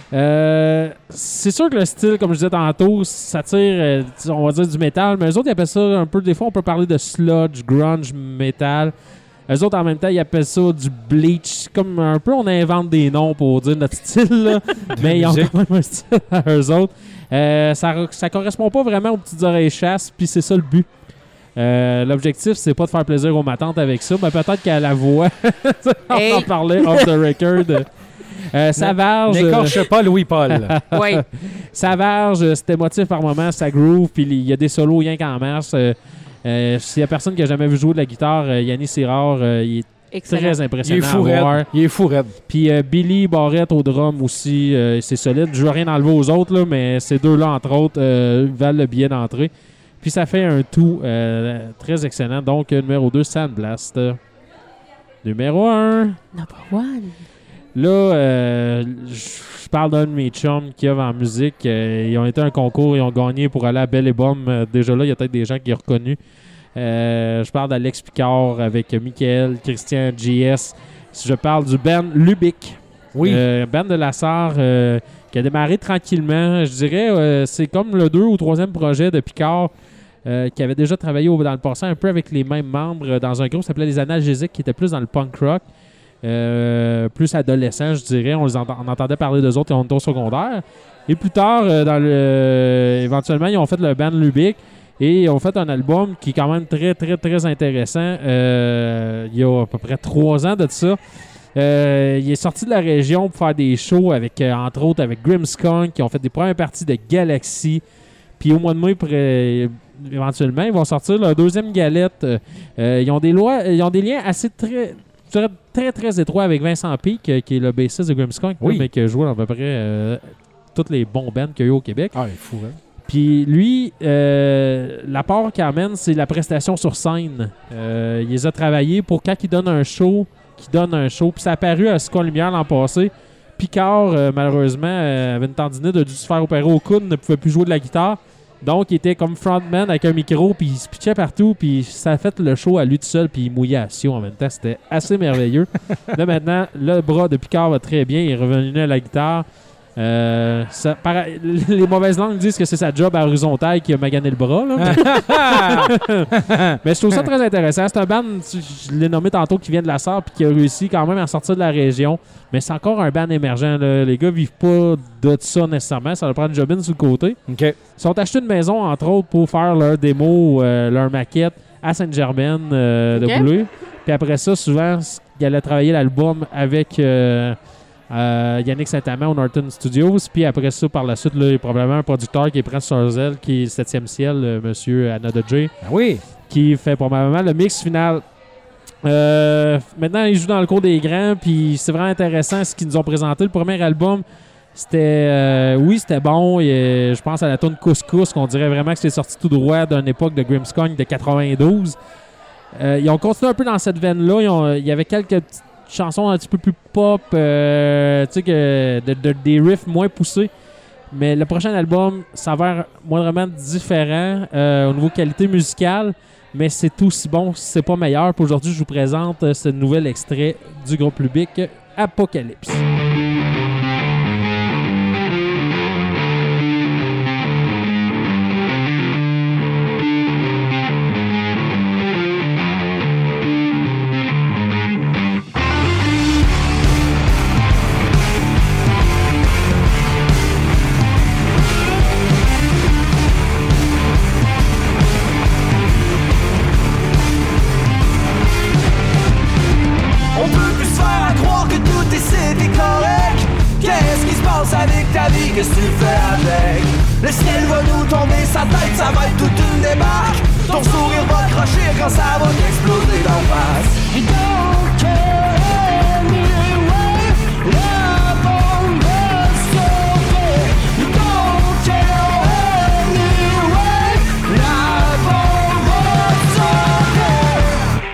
C'est sûr que le style, comme je disais tantôt, ça tire, on va dire, du métal, mais eux autres, ils appellent ça un peu, des fois, on peut parler de sludge, grunge, métal. Eux autres, en même temps, ils appellent ça du bleach. Comme un peu, on invente des noms pour dire notre style, là. Mais ils ont quand même un style à eux autres. Ça correspond pas vraiment aux petites oreilles chasse, puis c'est ça le but. L'objectif, c'est pas de faire plaisir aux matantes avec ça, mais peut-être qu'à la voix, on en parlait off the record. Savage. N'écorche pas Louis-Paul. Oui. Savage, c'était émotif par moments, ça groove, puis il y a des solos rien qu'en masse. S'il y a personne qui a jamais vu jouer de la guitare, Yannis Sirard, il est Excellent. très impressionnant à voir. Il est fou raide. Puis Billy Barrett au drum aussi, c'est solide. Je veux rien enlever aux autres, là, mais ces deux-là, entre autres, valent le billet d'entrée. Puis ça fait un tout très excellent. Donc, numéro 2, Sandblast. Numéro 1. Number 1. Là, je parle d'un de mes chums qui œuvre en musique. Ils ont été à un concours, ils ont gagné pour aller à Belle et Bomme. Déjà là, il y a peut-être des gens qui ont reconnu. Je parle d'Alex Picard avec Michael, Christian, JS. Je parle du band Lubick. Oui. Band de la Sarre qui a démarré tranquillement. Je dirais, c'est comme le 2 ou 3e projet de Picard qui avait déjà travaillé dans le passé un peu avec les mêmes membres dans un groupe qui s'appelait Les Analgésiques, qui était plus dans le punk rock. Plus adolescent, je dirais. On entendait parler d'eux autres et on était au secondaire. Et plus tard, éventuellement, ils ont fait le band Lubick et ils ont fait un album qui est quand même très, très, très intéressant. Il y a à peu près 3 ans de ça. Il est sorti de la région pour faire des shows avec, entre autres, avec Grimmskunk, qui ont fait des premières parties de Galaxy. Puis au mois de mai, éventuellement, ils vont sortir leur 2e galette. Ils ont des liens assez très, très étroit avec Vincent Peake, qui est le bassiste de Grimmskunk, mais qui a joué à peu près toutes les bons bands qu'il y a eu au Québec. Ah, il est fou, hein? Puis lui, l'apport qu'il amène, c'est la prestation sur scène. Il les a travaillés pour quand il donne un show. Puis ça a apparu à Square Lumière l'an passé. Picard, malheureusement, avait une tendinite, a dû se faire opérer au coude, ne pouvait plus jouer de la guitare. Donc, il était comme frontman avec un micro, puis il se pitchait partout, puis ça a fait le show à lui tout seul, puis il mouillait à Sion en même temps. C'était assez merveilleux. Là, maintenant, le bras de Picard va très bien. Il est revenu à la guitare. Les mauvaises langues disent que c'est sa job à horizontal qui a magané le bras. Là. Mais je trouve ça très intéressant. C'est un band, je l'ai nommé tantôt, qui vient de la Sarre puis qui a réussi quand même à sortir de la région. Mais c'est encore un band émergent. Là. Les gars vivent pas de ça nécessairement. Ça leur prend une jobine sur le côté. Okay. Ils sont achetés une maison, entre autres, pour faire leur démo, leur maquette à Sainte-Germaine de Boulay. Puis après ça, souvent, ils allaient travailler l'album avec... Yannick Saint-Amand au Norton Studios. Puis après ça, par la suite, là, il y a probablement un producteur qui prend sur zèle, qui est le 7e ciel, monsieur Anna de J. Oui. Qui fait probablement le mix final. Maintenant, il joue dans le cours des grands. Puis c'est vraiment intéressant ce qu'ils nous ont présenté. Le premier album, c'était c'était bon. Et, je pense à la tune Couscous, qu'on dirait vraiment que c'est sorti tout droit d'une époque de Grimmskunk de 92. Ils ont continué un peu dans cette veine-là. Il y avait quelques petites chansons un petit peu plus pop, tu sais, des riffs moins poussés. Mais le prochain album s'avère moindrement différent au niveau qualité musicale, mais c'est aussi bon, si c'est pas meilleur. Puis aujourd'hui, je vous présente ce nouvel extrait du groupe Lubick, Apocalypse. s'accrocher quand ça va t'exploser d'en face. You don't care anyway, la bombe va sauter. You don't care anyway, la bombe va sauter.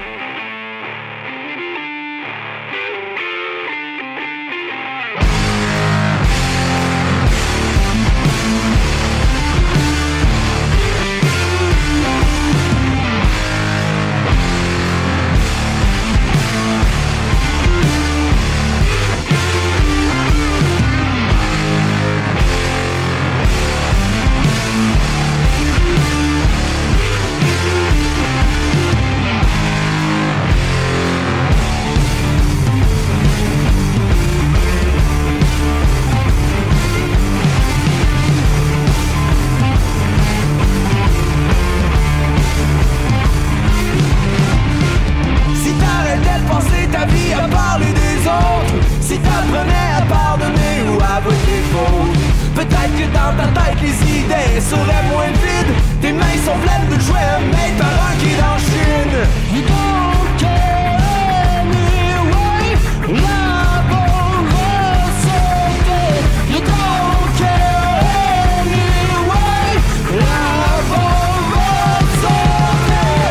Si t'arrêtais de penser ta vie à parler des autres, si t'apprenais à pardonner ou à avouer tes fautes, peut-être que dans ta tête les idées seraient moins vides. Tes mains sont pleines de jouets made par un qui est en Chine. You don't care anyway, la bombe va sauter. You don't care anyway, la bombe va sauter.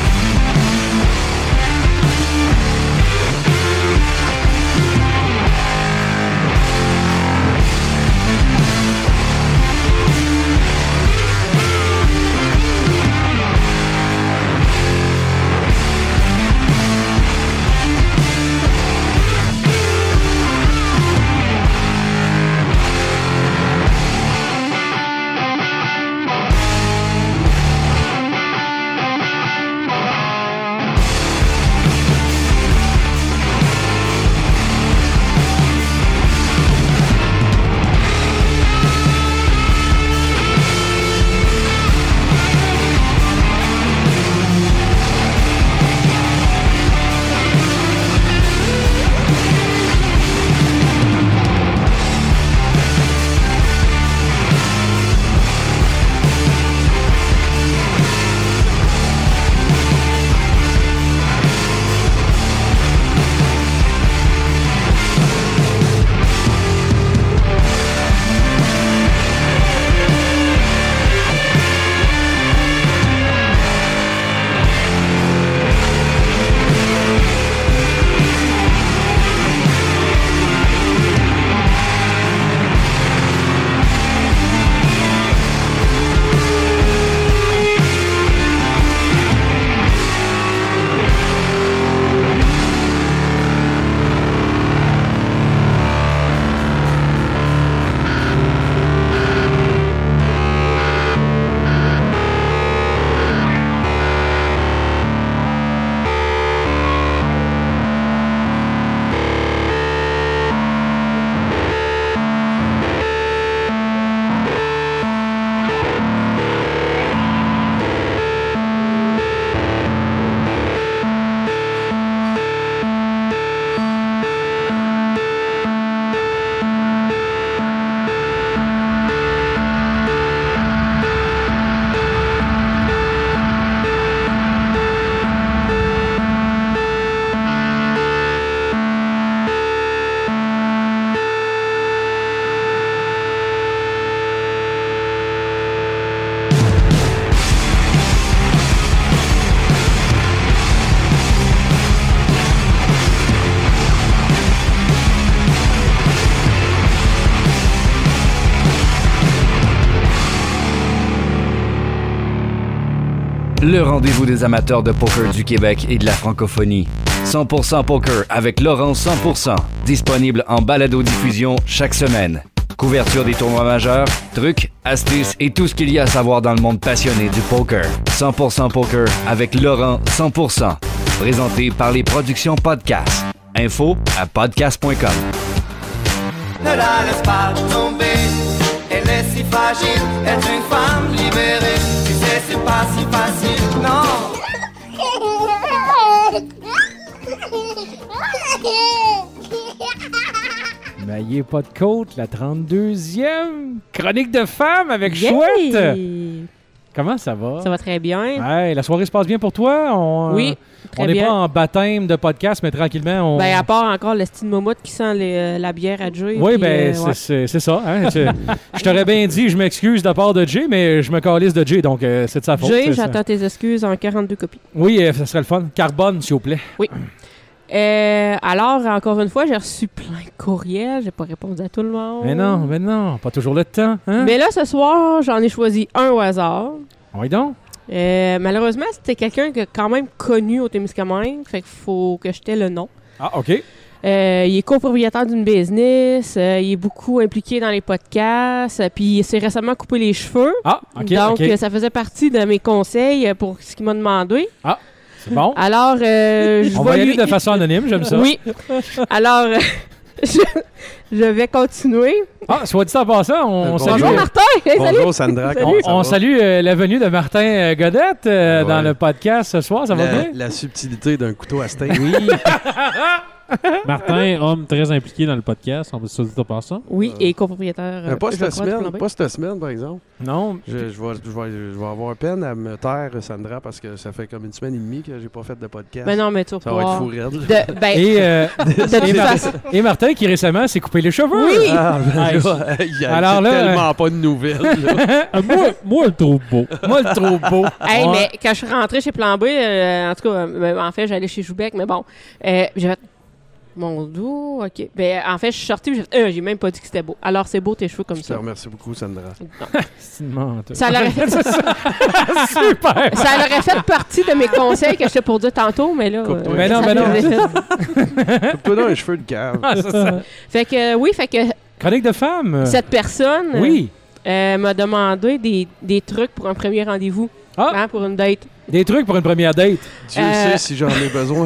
Le rendez-vous des amateurs de poker du Québec et de la francophonie. 100% Poker avec Laurent 100%. Disponible en balado-diffusion chaque semaine. Couverture des tournois majeurs, trucs, astuces et tout ce qu'il y a à savoir dans le monde passionné du poker. 100% Poker avec Laurent 100%. Présenté par les productions Podcast. Info à podcast.com. Ne la laisse pas tomber, elle est si fragile, est une femme libérée. Tu sais, c'est pas si facile, non. Maillé pas de côte, la 32e chronique de femmes avec Yeah! Chouette. Comment ça va? Ça va très bien. Hey, la soirée se passe bien pour toi? Oui, On très n'est bien. pas en baptême de podcast, mais tranquillement, on... Ben, à part encore le style Momotte qui sent la bière à Jay. Oui, puis, ben, ouais. c'est ça. Hein? Je t'aurais bien dit, je m'excuse de la part de Jay, mais je me calisse de Jay, donc c'est de sa faute. Jay, c'est ça. j'attends tes excuses en 42 copies. Oui, ça serait le fun. Carbone, s'il vous plaît. Alors, encore une fois, j'ai reçu plein de courriels. J'ai pas répondu à tout le monde. Mais non, pas toujours le temps. Hein? Mais là, ce soir, j'en ai choisi un au hasard. Oui donc. Malheureusement, c'était quelqu'un qui est quand même connu au Témiscamingue. Fait qu'il faut que je t'ai le nom. Ah, OK. Il est copropriétaire d'une business. Il est beaucoup impliqué dans les podcasts. Puis il s'est récemment coupé les cheveux. Ah, OK, Donc, OK. ça faisait partie de mes conseils pour ce qu'il m'a demandé. C'est bon. Alors, je On vais va y aller lui... de façon anonyme, j'aime ça. Oui. Alors, je vais continuer. Ah, soit dit en passant, on Bonjour. salue, Bonjour, Martin! Hey, salut! Bonjour Sandra, comment ça on va? salue la venue de Martin Godette Ouais. dans le podcast ce soir. Ça va bien? La subtilité d'un couteau à steak. Oui. Martin, homme très impliqué dans le podcast, on va se le dire par ça. Oui, et copropriétaire. Pas je cette crois, de semaine, Flambé. pas cette semaine, par exemple. Non. Je vais avoir peine à me taire, Sandra, parce que ça fait comme une semaine et demie que j'ai pas fait de podcast. Ben non, mais tu vas Ça va être pouvoir... fou raide. Ben, Et, de toute façon... et Martin qui récemment s'est coupé les cheveux. Oui! Ah, Hey, il y a alors là, tellement pas de nouvelles. là. Moi, je le trouve beau. Moi, le trop beau. Hey, Ouais. mais quand je suis rentrée chez Plan B, en tout cas, en fait, j'allais chez Joubec, mais bon, j'ai fait... Mon dos, OK. Ben, en fait, je suis sortie, j'ai même pas dit que c'était beau. Alors, c'est beau tes cheveux comme Je te ça. remercie beaucoup, Sandra. C'est une menteuse. Ça l'aurait fait, Super. ça l'aurait fait partie de mes conseils que j'étais pour dire tantôt, mais là... Coupe-toi. Mais non, ça mais non. l'aurait fait. Coupe-toi dans un cheveu de cave. Ah, c'est ça. Fait que, oui, fait que Chronique de femme. cette personne Oui. m'a demandé des trucs pour un premier rendez-vous, Ah, hein, pour une date. des trucs pour une première date. Dieu sait si j'en ai besoin.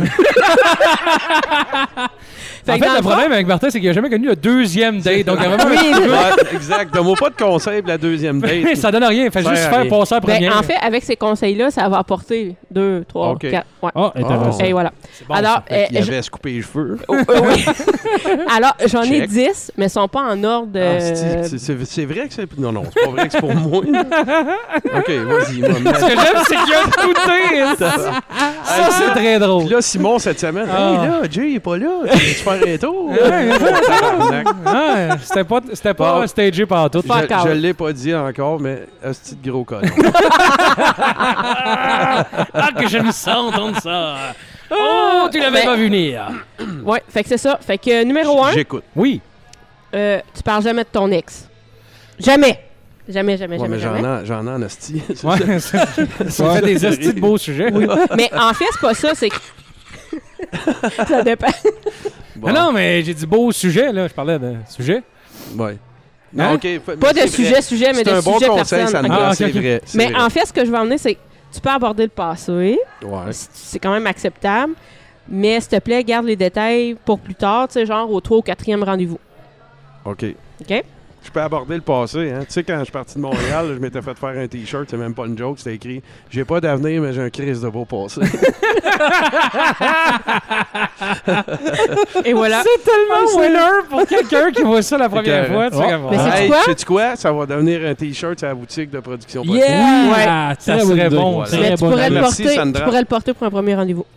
Fait En que fait, dans le le fond- problème avec Martin, c'est qu'il n'a jamais connu le deuxième date. Donc, il y a vraiment Ouais, exact. Donne-moi pas de conseils pour la deuxième date. ça donne rien. Fait Ça juste sert à faire rien. passer la Ben, première. en fait, avec ces conseils-là, ça va apporter 2, 3, OK. 4. Ouais. Ah, intéressant. Et voilà. bon, Alors, Il avait à se couper les cheveux. oui. Alors, j'en ai Check. 10, mais ils sont pas en ordre de... Ah, c'est vrai que c'est... Non, c'est pas vrai que c'est pour moi. OK, vas-y. Ce que j'aime, c'est qu'il a douté. Ça, c'est très drôle. Puis là, Simon, cette semaine, Ah. hey, là, Jay, il est pas là. Tu veux faire un tour? Tabarnak. Ah, c'était pas Bon. stagé par tout. Fuck out. Je l'ai pas dit encore, mais hostie de gros con. Ah, que je me sens entendre ça. Oh, tu l'avais Ben- pas vu venir. Ouais, fait que c'est ça. Fait que numéro 1, J'écoute. Oui. tu parles jamais de ton ex. Jamais. Jamais, jamais, Ouais, jamais, mais jamais. j'en ai en hostie. Ouais, ça fait des hosties de beaux sujets. Mais en fait, c'est pas ça, c'est que... ça dépend. Bon, Ah non, mais j'ai dit beau sujet, là. Je parlais de sujet. Ouais. Hein? OK. Pas de sujet, mais C'est de un bon sujet conseil, personne. Sandra, Ah, ok, c'est ok. vrai. c'est Mais vrai. en fait, ce que je veux emmener, c'est que tu peux aborder le passé. Ouais. C'est quand même acceptable. Mais s'il te plaît, garde les détails pour plus tard, tu sais, genre au 3 ou 4e rendez-vous. OK. OK? Je peux aborder le passé. Hein. Tu sais, quand je suis parti de Montréal, je m'étais fait faire un T-shirt, c'est même pas une joke, c'était écrit « J'ai pas d'avenir, mais j'ai un crise de beau passé. Et voilà. C'est tellement winner pour quelqu'un qui voit ça la première fois. écœurant. Tu sais, comme, Mais c'est- Hey, quoi? sais-tu quoi? Ça va devenir un T-shirt à la boutique de production. Yeah! Ça Très serait bonne bon, idée. ça. Très Mais tu bonne pourrais, idée. le Merci, porter, Sandra. tu pourrais le porter pour un premier rendez-vous.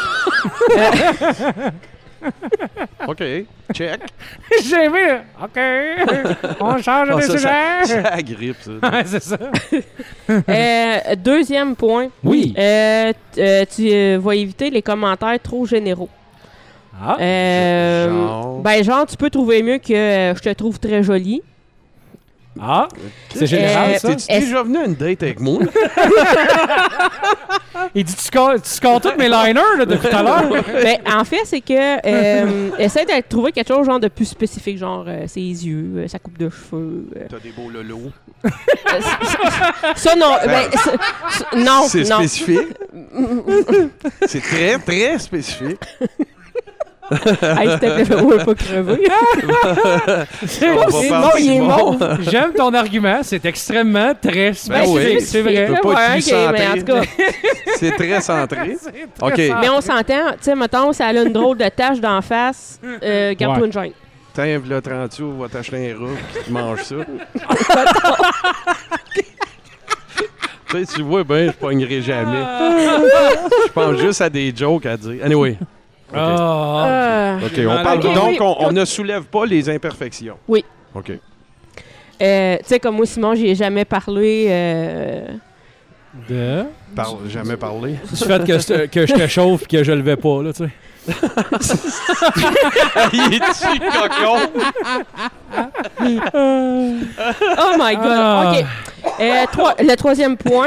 OK. Check. J'ai aimé. OK. On change Ah, de ça, sujet. ça agrippe, ça. Ouais, c'est ça. Deuxième point. Oui. Tu vas éviter les commentaires trop généraux. Ah. Ben genre, tu peux trouver mieux que je te trouve très jolie. Ah. C'est général, ça. T'es-tu déjà venu à une date avec moi? Il dit tu scores tous mes liners là, depuis tout à l'heure. Ben, en fait, c'est que essaie de trouver quelque chose genre de plus spécifique, genre ses yeux, sa coupe de cheveux. T'as des beaux lolos. Ça, non. Ben, non, C'est non. spécifique. C'est très, très spécifique. Hey, s'il te plaît, je veux pas crever. On va c'est faire bon, il est Simon. mauve. J'aime ton argument. C'est extrêmement très Ben oui, spécifique. C'est vrai. peut pas être Ouais, plus ok, mais en centré. tout cas, C'est très centré. OK. mais on s'entend, tu sais, mettons, si elle a une drôle de tache d'en face, garde-toi Ouais. une gêne. Tiens, là, 30 sous, va t'acheter un rouge, puis tu manges ça. Tu sais, tu vois, ben, je pognerai jamais. Je pense juste à des jokes à dire. Anyway. OK, OK, on parle. OK, Donc, oui. on ne soulève pas les imperfections. Oui. OK. Tu sais, comme moi, Simon, j'y ai jamais parlé. De... Jamais parlé. Du fait que je te chauffe et que je le vais pas, là, tu sais. Il est-tu cocon? Oh my God. Ah. OK. Le troisième point.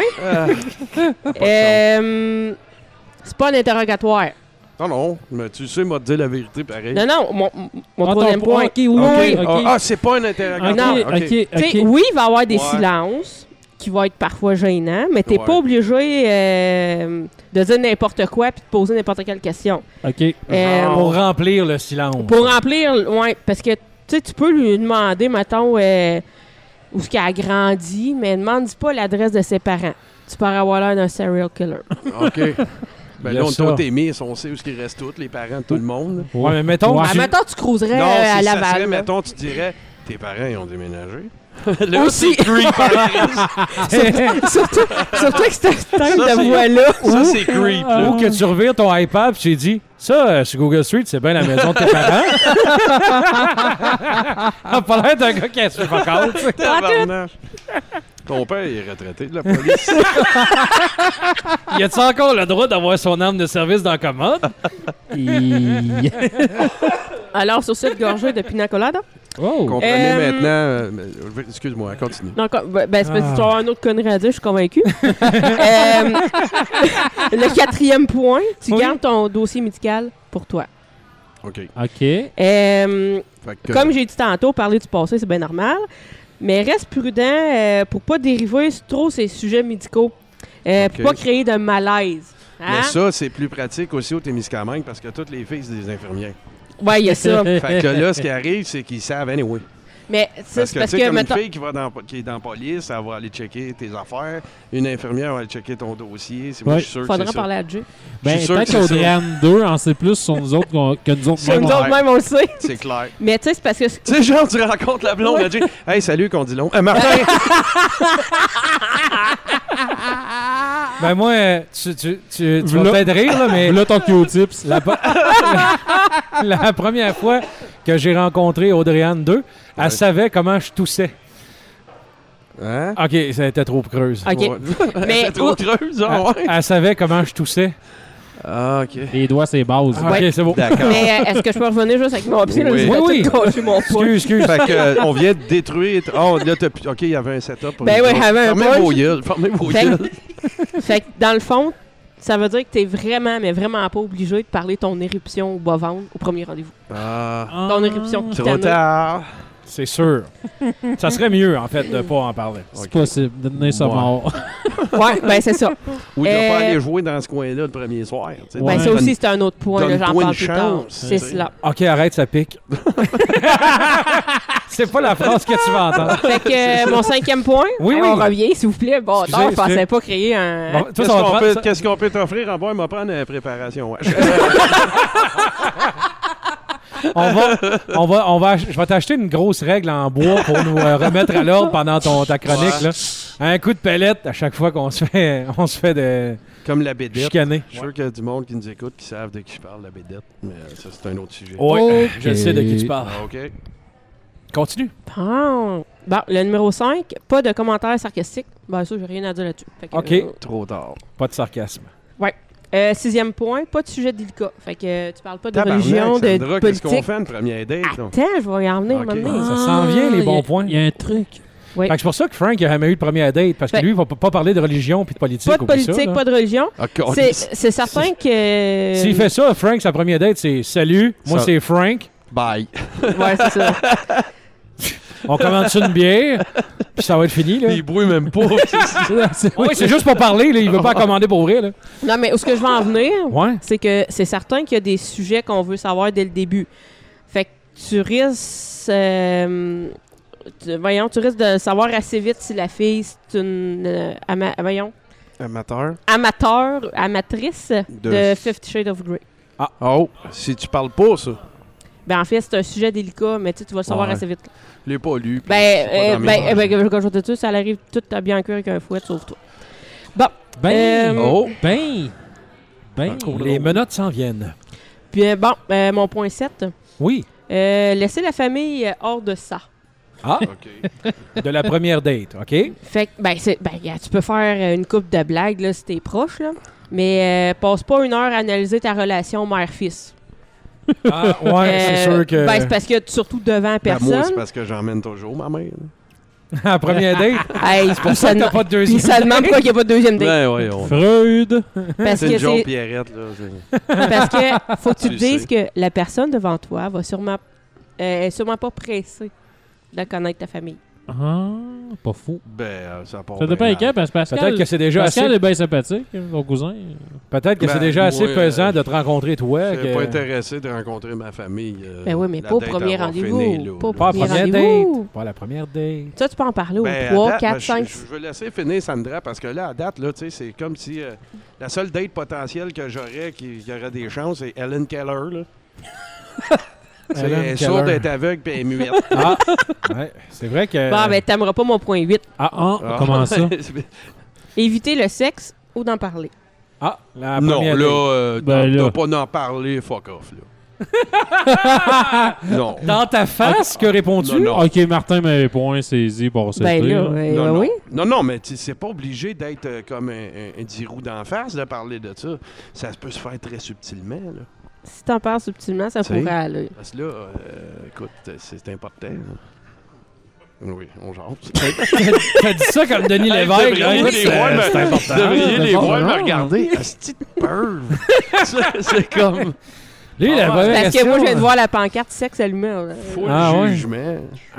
C'est pas un interrogatoire. Non, mais tu sais, m'a dit la vérité pareil. Non, non, mon Ah, troisième ton- point. OK, oui, OK. oui, OK. Ah, c'est pas un interrogatoire. Non. OK, Tu sais, OK. oui, il va y avoir des Ouais. silences qui vont être parfois gênants, mais t'es Ouais. pas obligé de dire n'importe quoi puis de poser n'importe quelle question. OK. Pour remplir le silence. Pour remplir, ouais, parce que tu sais, tu peux lui demander, mettons, où est-ce qu'elle a grandi, mais demande pas l'adresse de ses parents. Tu peux avoir l'air d'un serial killer. OK. Ben Il y là, a on ça. est mis, on sait où ils restent tous, les parents de tout le monde. Ouais, mais mettons, Ouais. Ah, mettons, tu cruiserais Non, à si ça Laval. serait, là. mettons, tu dirais, tes parents, ils ont déménagé. Là, Aussi. c'est creep. Surtout que cette Ça, tête de c'est- voix-là. Ça, c'est creep. là. ou que tu revires ton iPad et tu t'es dit, ça, sur Google Street, c'est bien la maison de tes parents. Ça a pas l'air d'un gars qui a su fuck all, tu sais. Tabarnak. Ton père, il est retraité de la police. Y a-tu encore le droit d'avoir son arme de service dans la commode? Alors, sur cette gorgée de pina colada. Oh! Comprenez maintenant... excuse-moi, continue. Non, c'est parce que tu vas avoir une autre connerie à dire, je suis convaincu. Le quatrième point, tu Oui. gardes ton dossier médical pour toi. OK. OK. Fait que- Comme j'ai dit tantôt, parler du passé, c'est bien normal. Mais reste prudent pour pas dériver sur trop ces sujets médicaux. OK. Pour pas créer de malaise. Hein? Mais ça, c'est plus pratique aussi au Témiscamingue parce que toutes les filles, c'est des infirmières. Ouais, il y a ça. Fait que là, ce qui arrive, c'est qu'ils savent anyway. Mais c'est Parce que, parce tu sais, que, comme mettons, une fille qui est dans la police, elle va aller checker tes affaires. Une infirmière va aller checker ton dossier. Moi, Ouais. je suis sûr que faudra c'est ça. parler à Jay. Je Ben, suis sûr peut-être que c'est ça. qu'Audrey-Anne 2 en sait plus sur nous autres que nous autres Sur mêmes. nous autres même, on le sait. C'est clair. Mais tu sais, c'est parce que... Tu sais, genre, tu rencontres la blonde, elle dit « Hey, salut, Condilon. Martin! Ben moi, tu vas peut-être rire, là, mais Là, ton Q-tips. la première fois que j'ai rencontré Audrey-Anne 2, elle savait comment je toussais. Hein? OK, ça était trop creuse. OK. Ouais. Mais C'est trop creuse, Elle, hein, ouais. elle savait comment je toussais. Ah, OK. Les doigts, c'est base. OK, c'est beau. D'accord. Mais est-ce que je peux revenir juste avec mon pied? Là, Oui. j'ai Oui, tout gâché mon poids. Excuse. Fait que, on vient de détruire... Oh, là, t'as... OK, il y avait un setup. Pour Ben les oui, autres. il y avait un Fermez punch. vos gueules. Fermez vos Fait gueules. Fait que dans le fond, ça veut dire que t'es vraiment, mais vraiment pas obligé de parler ton éruption au bas-ventre au premier rendez-vous. Ah, Ton éruption trop cutanée. tard. C'est sûr. Ça serait mieux, en fait, de pas en parler. C'est possible de donner ça Ouais. mort. Ouais, ben c'est ça. Ou de pas aller Euh, jouer dans ce coin-là le premier soir. tu sais. Ben ça Donne- aussi, c'est un autre point. là, J'en donne-toi parle une plus tard. chance, C'est tu sais. cela. OK, arrête, ça pique. C'est pas la phrase que tu vas entendre. Fait que mon cinquième point, Oui, on oui. revient, s'il vous plaît. Bon, Excusez, non, je pensais excusez. pas créer un... Bon, toi, Qu'est-ce ça va qu'on prendre- peut, ça- qu'est-ce qu'on peut t'offrir? On va prendre une préparation. Ouais. Je vais t'acheter une grosse règle en bois pour nous remettre à l'ordre pendant ta chronique. Ouais. Là. Un coup de pellette à chaque fois qu'on se fait de Comme la bédette. chicaner. Je suis sûr qu'il y a du monde qui nous écoute qui savent de qui je parle, la bédette. Mais ça, c'est un autre sujet. Oui, Ok. je sais de qui tu parles. Ah, OK. Continue. Bon, le numéro 5, pas de commentaires sarcastiques. Ben ça, j'ai rien à dire là-dessus. Fait que, OK. Trop tard. Pas de sarcasme. sixième point, pas de sujet délicat. Fait que tu parles pas de Tabarnak, religion, de Sandra, qu'est-ce qu'on politique. fait une première date? là? Attends, je vais y en venir Ok. maintenant. Ça s'en vient, les bons il y a- points. Il y a un truc. Oui. Fait que c'est pour ça que Frank n'a jamais eu de première date, parce que Fait- lui, il va pas parler de religion puis de politique. Pas de oublie ça, politique, là. pas de religion. Ah, C'est certain que... S'il fait ça, Frank, sa première date, c'est « Salut, moi Ça- c'est Frank, Bye. Ouais, c'est ça. on commande une bière, puis ça va être fini. » là. Il brouille même pas. Oui, c'est juste pour parler, là, il veut pas commander pour vrai. Là. Non, mais où ce que je veux en venir, Ouais. c'est que c'est certain qu'il y a des sujets qu'on veut savoir dès le début. Fait que tu risques... tu risques de savoir assez vite si la fille, c'est une amatrice de 50 Shades of Grey. Oh, si tu parles pas, ça. Ben, en fait, c'est un sujet délicat, mais tu vas le savoir Ouais. assez vite. Je l'ai pas lu. puis Ben, c'est pas dans mes quand je vais te dire, ça arrive tout à bien cuire avec un fouet, sauf toi. Bon. Ben, Oh! ben. Les menottes s'en viennent. Puis mon point 7. Oui. Laisser la famille hors de ça. Ah, OK. de la première date, OK? Fait que, tu peux faire une couple de blagues là, si t'es proche, là, mais passe pas une heure à analyser ta relation mère-fils. Ah, ouais, c'est sûr que... C'est parce que surtout devant Ben, personne. moi, c'est parce que j'emmène toujours ma mère. à la première date, Hey, c'est pour ça que t'as pas de deuxième Puis ça demande pourquoi il n'y a pas de deuxième date. Ben, ouais, Freud. Parce c'est que une joke c'est Pierrette, là. parce que faut que tu te Tu dises sais. que la personne devant toi va sûrement est sûrement pas pressée de connaître ta famille. Ah, pas fou. Ben, ça part Ça dépend bien de quand, parce que Pascal, Peut-être que c'est déjà Pascal assez... est bien sympathique, mon cousin. Peut-être que c'est Ben, déjà assez moi, pesant de te rencontrer, toi. Je que... suis pas intéressé de rencontrer ma famille. Ben oui, mais la pas au date premier va rendez-vous. finir, là. Pas au Pas la premier première rendez-vous. date. Pas la première date. Ça, tu peux en parler Ben, au 3, à date, 4, 5. je veux laisser finir Sandra parce que là, à date, là, c'est comme si la seule date potentielle que j'aurais qui aurait des chances, c'est Ellen Keller. Là. Elle est sourde, elle est aveugle puis elle est muette. Ah, ouais, c'est vrai que... Bon, ben, t'aimeras pas mon point 8. Ah, comment ça? Éviter le sexe ou d'en parler. Ah, la Non, première là, date. Ben là. t'as pas d'en parler, fuck off. Là. Non. Dans ta face, que réponds-tu? Non, non. Ok, Martin met les points saisis. Bon, c'est Ben là, Non, non. oui. Non, mais c'est pas obligé d'être comme un 10 roues d'en face de parler de ça. Ça peut se faire très subtilement. Là. Si t'en parles subtilement, ça Tu sais. pourrait aller. Parce que là, écoute, c'est important. Là. Oui, on jase. T'as dit ça comme Denis Hey, Lévesque. vous là, devriez c'est les voir, mais- c'est important. Vous devriez les bon, voir non. me regarder. Asti de perve. C'est comme Lui, la Ah, première Parce que question, moi, je viens de voir la pancarte sexe allumé. full Ah, ouais. jugement.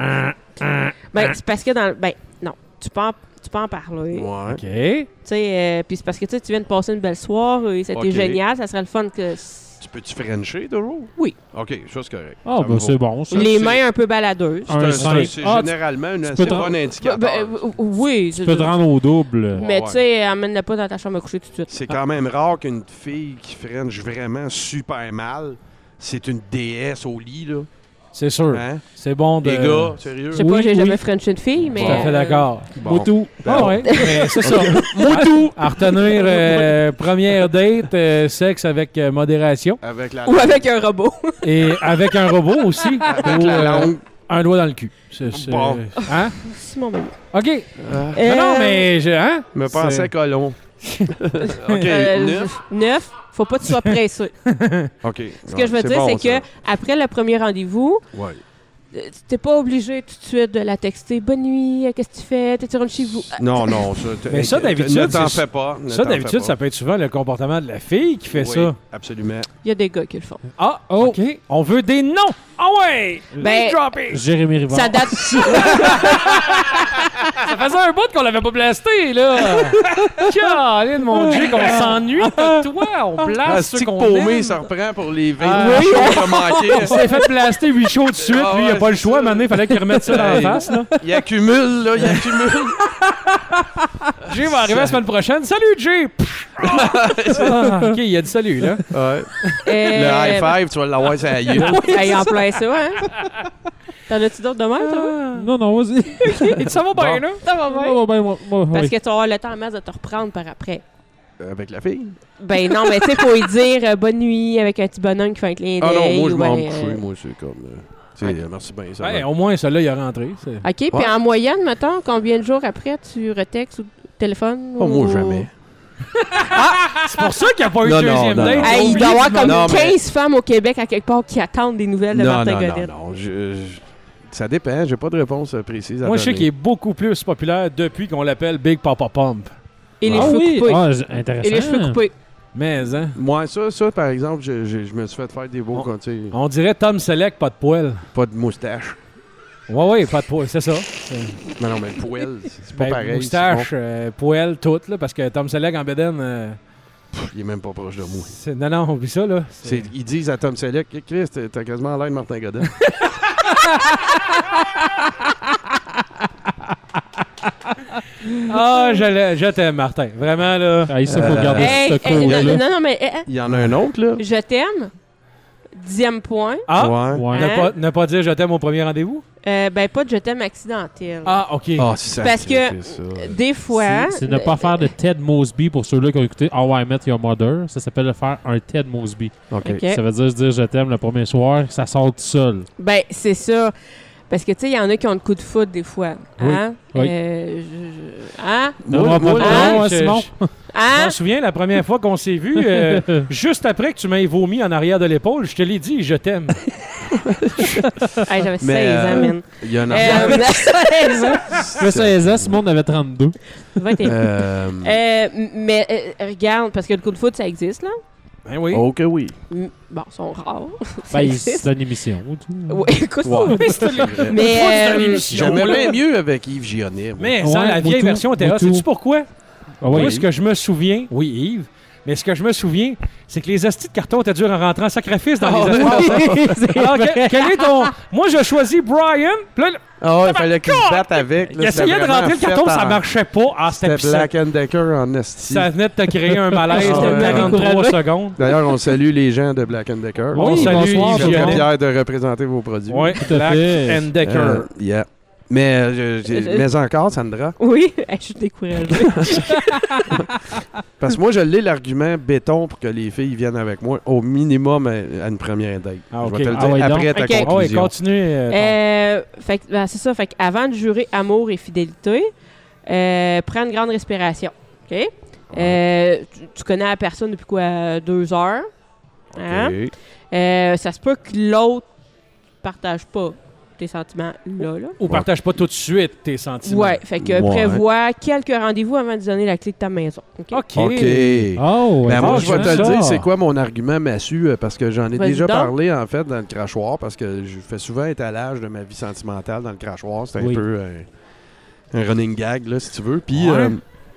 Ben, c'est parce que Ben, non. Tu peux en parler. Ouais. OK. Tu sais, puis c'est parce que tu viens de passer une belle soirée, c'était Ok. génial, ça serait le fun que Tu peux-tu frencher, toujours? Oui. OK, ça, c'est correct. Ah, Ça ben me c'est va. bon, ça. les c'est- mains un peu baladeuses. Un cinq. C'est Ah, généralement une peux assez te- bonne indicateur. Oui. Tu peux te rendre au double. Mais Ouais. tu sais, amène-le pas dans ta chambre à coucher tout de suite. C'est quand même rare qu'une fille qui frenche vraiment super mal, c'est une déesse au lit, là. C'est sûr. Hein? C'est bon de... Les gars, sérieux? Je sais Oui, pas, j'ai oui. jamais frenché une fille, mais... Tout à fait d'accord. Bon. Moutou. Ah ouais, mais c'est ça. Moutou! À retenir, première date, sexe avec modération. Avec la Ou avec un robot. Et avec un robot aussi. Avec Ou, la langue. un doigt dans le cul. C'est- Bon. Hein? C'est mon bébé. OK. Euh, Non, mais... Hein? Me pensais C'est- colon. OK, 9. 9. Faut pas que tu sois pressé. OK. Ce que je veux dire, c'est que après le premier rendez-vous, Ouais. t'es pas obligé tout de suite de la texter. Bonne nuit, qu'est-ce que tu fais? T'es rentré chez vous? Non, ça... Mais ça, d'habitude, Ne t'en c'est- fais pas. ne Ça, t'en d'habitude, fais ça pas. peut être souvent le comportement de la fille qui fait Oui, ça. absolument. Il y a des gars qui le font. Ah, OK. On veut des noms. Ah ouais! Ben, Let's drop it. Jérémy Rivard. Ça date... Ça faisait un bout qu'on l'avait pas blasté, là. Caroline, mon Dieu, qu'on s'ennuie de toi. On Ah, blast ceux stick qu'on paumé, aime. ça reprend pour les 20 Ah, oui, qu'on a manqué. On s'est fait blaster 8 shows de suite. Ah Lui, il a ouais, pas le c'est choix. ça. Maintenant, il fallait qu'il remette ça dans la Hey. face, là. Il accumule, là, il accumule. Jay va arriver la semaine prochaine. Salut, Jay! Ah, OK, il a dit salut, là. Ouais. Le high five, tu vas l'avoir sur la gueule. Hey, en plein ça, hein? T'en as-tu d'autres de même, toi? Non, non, vas-y. Et ça va bien, là? Ça va bien. Oh, ben, moi, Parce oui. que tu vas avoir le temps en masse de te reprendre par après. Avec la fille? Ben non, mais tu sais, faut lui dire bonne nuit avec un petit bonhomme qui fait un clin Ah non, d'œil. moi, je ou m'en ben, coucher. Moi, c'est comme... tu sais, merci bien, ça Ouais, va. au moins, celui-là, il est rentré. c'est- OK, puis en moyenne, mettons, combien de jours après tu retextes ou téléphone? Oh, moi, ou- jamais. C'est pour ça qu'il n'y a pas eu de Non, deuxième non, date. non. J'ai Hey, il oublié doit y avoir de comme Non, mais- 15 femmes au Québec à quelque part qui attendent des nouvelles de Non, Martin non, Godette. non. Ça dépend. J'ai pas de réponse précise à Moi, je sais donner. qu'il est beaucoup plus populaire depuis qu'on l'appelle Big Papa Pump. Et les Ah cheveux oui, coupés. ah, intéressant. Et les cheveux coupés. Mais, hein? Moi, ça, par exemple, je me suis fait faire des beaux, tu sais, On dirait Tom Selleck, pas de poêle. pas de moustache. Ouais, pas de poêle, c'est ça. Mais non, mais le poêle, c'est pas Ben, pareil. moustache, poêle, tout, là, parce que Tom Selleck en bédaine, Il est même pas proche de moi. non, oublie ça, là. Ils disent à Tom Selleck, Chris, t'as quasiment l'air de Martin Godin. Ah, je t'aime, Martin. Vraiment, là. Ah, il faut garder Hey, ce hey, code-là. non, mais Il y en a un autre, là. je t'aime. 10e point. Ah! Ouais. Ouais. Ne pas dire je t'aime au premier rendez-vous? Ben, pas de je t'aime accidentel. Ah, OK. Ah, si ça Parce se que fait, ça. des fois... C'est ne pas faire de Ted Mosby pour ceux-là qui ont écouté How I Met Your Mother. Ça s'appelle de faire un Ted Mosby. OK. OK. Ça veut dire se dire je t'aime le premier soir, ça sort tout seul. Ben, c'est ça. Parce que, tu sais, il y en a qui ont le coup de foudre des fois. Hein? Oui. Hein? Moi, pas de hein, nom, je- Simon. Je Hein? m'en souviens, la première fois qu'on s'est vu, juste après que tu m'aies vomi en arrière de l'épaule, je te l'ai dit, je t'aime. Hey, j'avais 16 Mais, ans, man. il y a un affaire. 16 ans. Le 16 ans, Simon en avait 32. 21. Euh, Regarde, parce que le coup de foudre, ça existe, là. Ben oui. OK, oui. Bon, ils sont rares. Ça Ben, existe. c'est une émission. Tout. Oui, écoute, Ouais. C'est vrai. mais J'aimais bien mieux avec Yves Gionnet. moi. Mais Ouais, ça, la vieille Moutou, version était là. Moutou. Sais-tu pourquoi? Ah oui. Moi, ce que je me souviens... Oui, Yves. Mais ce que je me souviens, c'est que les hosties de carton étaient durs en rentrant en sacrifice dans les espaces. Alors, quel est ton... Moi, je choisis Brian. Puis là, Ah ouais, il fallait qu'il se batte avec. il essayait de rentrer le carton, ça marchait pas. Ah, c'était C'était pissant. Black & Decker en esti. Ça venait de te créer un malaise Ah, de ouais. 43 secondes. D'ailleurs, on salue les gens de Black & Decker. On Oui, salue bonsoir, Yves Je suis très Gionnet. fier de représenter vos produits. Oui, Tout à Black fait. and Decker. Yeah. Mais, mais encore, Sandra, oui, je suis découragée. parce que moi, je l'ai l'argument béton pour que les filles viennent avec moi, au minimum à une première date. Ah, Je ok. vais te le Ah dire ouais, après donc. ta Ok. Ah oui, conclusion. continue. Fait que, ben, c'est ça. Fait qu'avant de jurer amour et fidélité, prends une grande respiration. OK? Tu connais la personne depuis quoi? 2 heures. Hein? Ok. Ça se peut que l'autre partage pas tes sentiments là. Ou partage pas tout de suite tes sentiments. Ouais, fait que Ouais. prévois quelques rendez-vous avant de donner la clé de ta maison. OK? OK. OK. Oh, Ben, moi, ah, je vais te j'aime le ça. dire, c'est quoi mon argument massu, parce que j'en ai Vas-y déjà donc. parlé, en fait, dans le crachoir, parce que je fais souvent étalage de ma vie sentimentale dans le crachoir. C'est un Oui. peu un running gag, là, si tu veux. Puis, Ouais.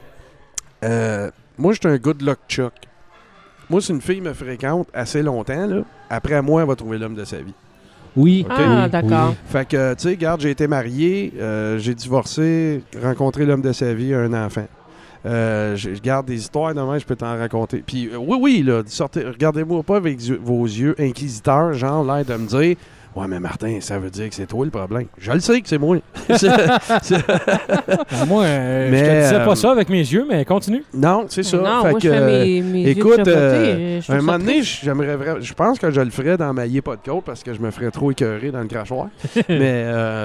moi, je suis un good luck Chuck. Moi, si une fille me fréquente assez longtemps, là, après moi, elle va trouver l'homme de sa vie. Oui. Ok. Ah, Oui, d'accord. Fait que, tu sais, regarde, j'ai été marié, j'ai divorcé, rencontré l'homme de sa vie, un enfant. Je garde des histoires demain, je peux t'en raconter. Puis, oui, là, regardez-moi pas avec vos yeux inquisiteurs, genre l'air de me dire ouais, mais Martin, ça veut dire que c'est toi le problème. Je le sais que c'est moi. Ben, moi, je Mais, te disais pas ça avec mes yeux, mais continue. Non, c'est ça. Non, Fait moi, que, je fais mes yeux écoute, de chapeauté, je trouve un ça moment donné, triste. j'aimerais vraiment. Je pense que je le ferais dans Maillé pas de côte parce que je me ferais trop écœurer dans le crachoir. Mais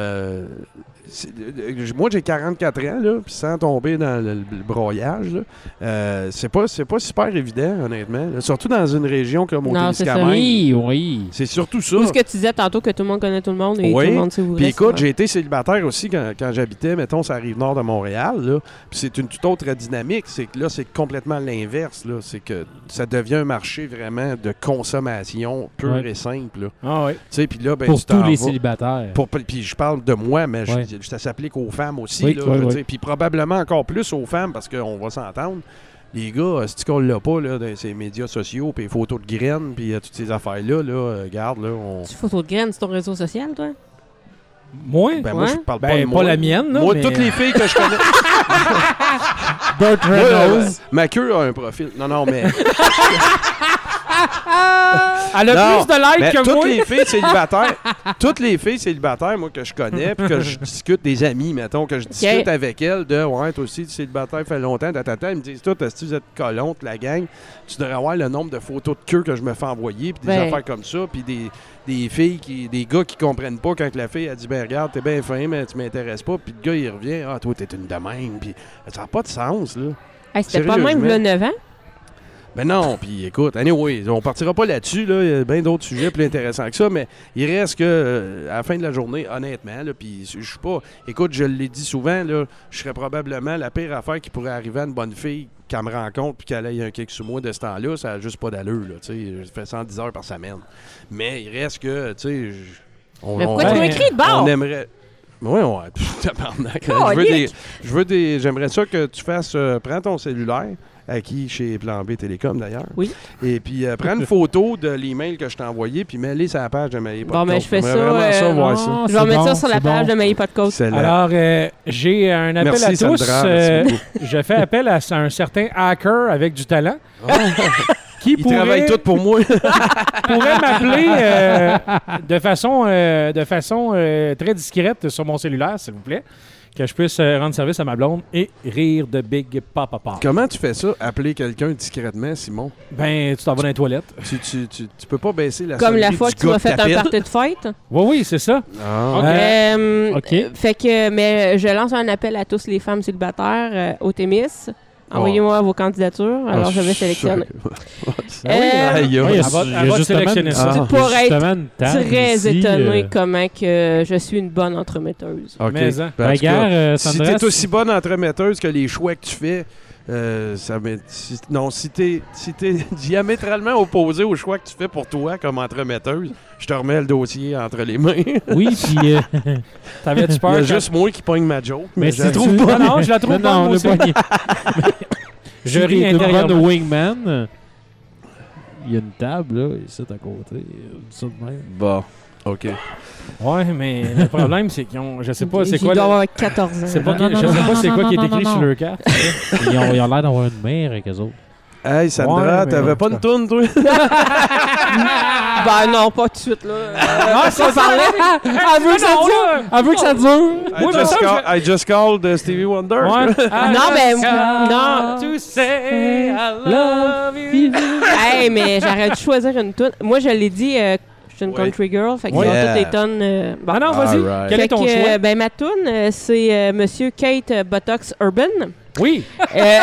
moi, j'ai 44 ans, là, puis sans tomber dans le broyage, là, c'est pas super évident, honnêtement. Là, surtout dans une région comme Non, c'est ça. Montémiscamingue. Oui. C'est surtout ça. Ou ce que tu disais tantôt, que tout le monde connaît tout le monde et Oui. tout le monde sait où Puis reste, écoute, ouais. j'ai été célibataire aussi quand j'habitais, mettons, sur la rive nord de Montréal. Là. Puis c'est une toute autre dynamique. C'est que là, c'est complètement l'inverse. Là. C'est que ça devient un marché vraiment de consommation pure Ouais. et simple. Là. Ah oui. Tu sais, puis là, ben, Pour tu t'en tous les vas- célibataires. Puis je parle de moi, mais Ouais. ça s'applique aux femmes aussi. Oui, là, oui, je veux oui. dire. Puis probablement encore plus aux femmes, parce qu'on va s'entendre. Les gars, si qu'on l'a pas là, dans ces médias sociaux, puis les photos de graines, puis toutes ces affaires-là, regarde, là, on... Tu photos de graines sur ton réseau social, toi? Moi? Ben, moi, je parle pas de Ben, moi. pas la mienne, là, Moi, mais- toutes les filles que je connais... Burt Moi, Reynolds. ma queue a un profil. Non, mais... Elle a Non, plus de likes mais que moi. toutes les filles célibataires, moi, que je connais, puis que je discute, des amis, mettons, que je discute avec elles, de « Ouais, toi aussi, tu es célibataire, fait longtemps, ils me disent « Toi, si vous êtes colons, la gang, tu devrais avoir le nombre de photos de queue que je me fais envoyer, puis des Ben. affaires comme ça, puis des filles, des gars qui comprennent pas quand la fille a dit « Ben, regarde, t'es bien fin, mais tu m'intéresses pas. » Puis le gars, il revient « Ah, toi, t'es une de même. » Puis ça n'a pas de sens, là. Hey, c'était pas même Sérieusement. le 9 ans? Ben non, puis écoute, anyway, on partira pas là-dessus, là, il y a bien d'autres sujets plus intéressants que ça, mais il reste que, à la fin de la journée, honnêtement, là, puis je suis pas, écoute, je l'ai dit souvent, là, je serais probablement la pire affaire qui pourrait arriver à une bonne fille qu'elle me rencontre puis qu'elle ait un kick sur moi de ce temps-là, ça a juste pas d'allure, là, tu sais, je fais 110 heures par semaine. Mais il reste que, tu sais, Mais pourquoi tu m'as écrit de bord? on aimerait... Oui, ouais, tabarnak. Calique. J'aimerais ça que tu fasses, prends ton cellulaire, acquis chez Plan B Télécom d'ailleurs. Oui. Et puis, prends une photo de l'email que je t'ai envoyé, puis mets-les sur la page de Maillé Bon, mais je fais J'aimerais ça, vraiment ça, voir non. ça. Je c'est vais mettre bon, ça sur la c'est page bon. de Maillé Pas de Côte. Excellent. Alors, j'ai un appel Merci, à tous. Sandra, merci beaucoup. Je fais appel à un certain hacker avec du talent qui Ils travaillent tout pour moi. pourrait m'appeler de façon très discrète sur mon cellulaire, s'il vous plaît, que je puisse rendre service à ma blonde et rire de Big Papa Pop. Comment tu fais ça, appeler quelqu'un discrètement, Simon? Ben, tu t'en vas dans les toilettes. Tu peux pas baisser la Comme la sonnerie fois du que tu gars m'as qui fait un t'appelle? party de fête. Oui, c'est ça. Ah. OK. Fait que, mais je lance un appel à tous les femmes célibataires au Témis. Envoyez-moi vos candidatures, alors je vais sélectionner. Aïe, Oui, aïe. elle va te sélectionner ça. Tu pourrais être une table très ici, étonné comment que je suis une bonne entremetteuse. OK. Mais, hein. Ben, en tout cas, Regarde, si Sandra, t'es aussi bonne entremetteuse que les choix que tu fais, si t'es diamétralement opposé aux choix que tu fais pour toi comme entremetteuse, je te remets le dossier entre les mains. Oui, puis... T'avais-tu Il peur? y a quand- juste moi qui pogne ma joke. mais je si tu trouves pas... Non, je la trouve pas, moi on aussi. l'a pogné. Je Si ris t'es une bonne intérieurement. wingman, il y a une table, là, ici, à côté. Ça de même. Bon, OK. Ouais, mais le problème, c'est qu'ils ont. Je sais pas, c'est Il quoi. doit le- avoir 14 ans. C'est pas Non, que- non, je non, sais non, pas c'est non, quoi qui est non, écrit non, sur non. leur carte. Ils ont l'air d'avoir une mère avec eux autres. Hey, Sandra, Ouais, mais t'avais en pas tout une toune, toi? Ben non, pas tout de suite, là. Ah, ça parlait. Elle veut que ça dure! Elle veut que ça dure! I just called Stevie Wonder. Ouais. Non, mais non. To say I love you. Hey, mais j'aurais dû choisir une tune. Moi, je l'ai dit, je suis une Ouais. country girl, fait que Ouais. ils ont Yeah. toutes des tonnes. Bon. Ah non, vas-y. Alright. Quel est Fait ton que, choix? ben, ma tune, c'est Monsieur Kate Botox Urban. Oui. Euh,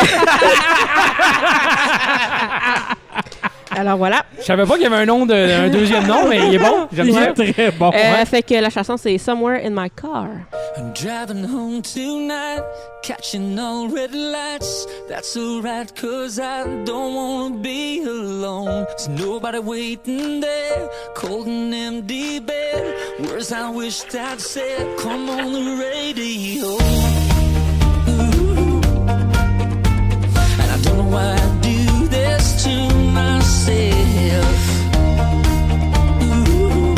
Alors voilà. Je savais pas qu'il y avait un deuxième nom, mais il est bon. J'aime Il ça. est très bon. Fait que la chanson, c'est Somewhere in My Car. I'm driving home tonight, catching all red lights. That's alright, cause I don't wanna be alone. There's nobody waiting there, cold and empty bed. Words I wished I'd said, come on the radio. Ooh. And I don't know why I do this to myself. Ooh.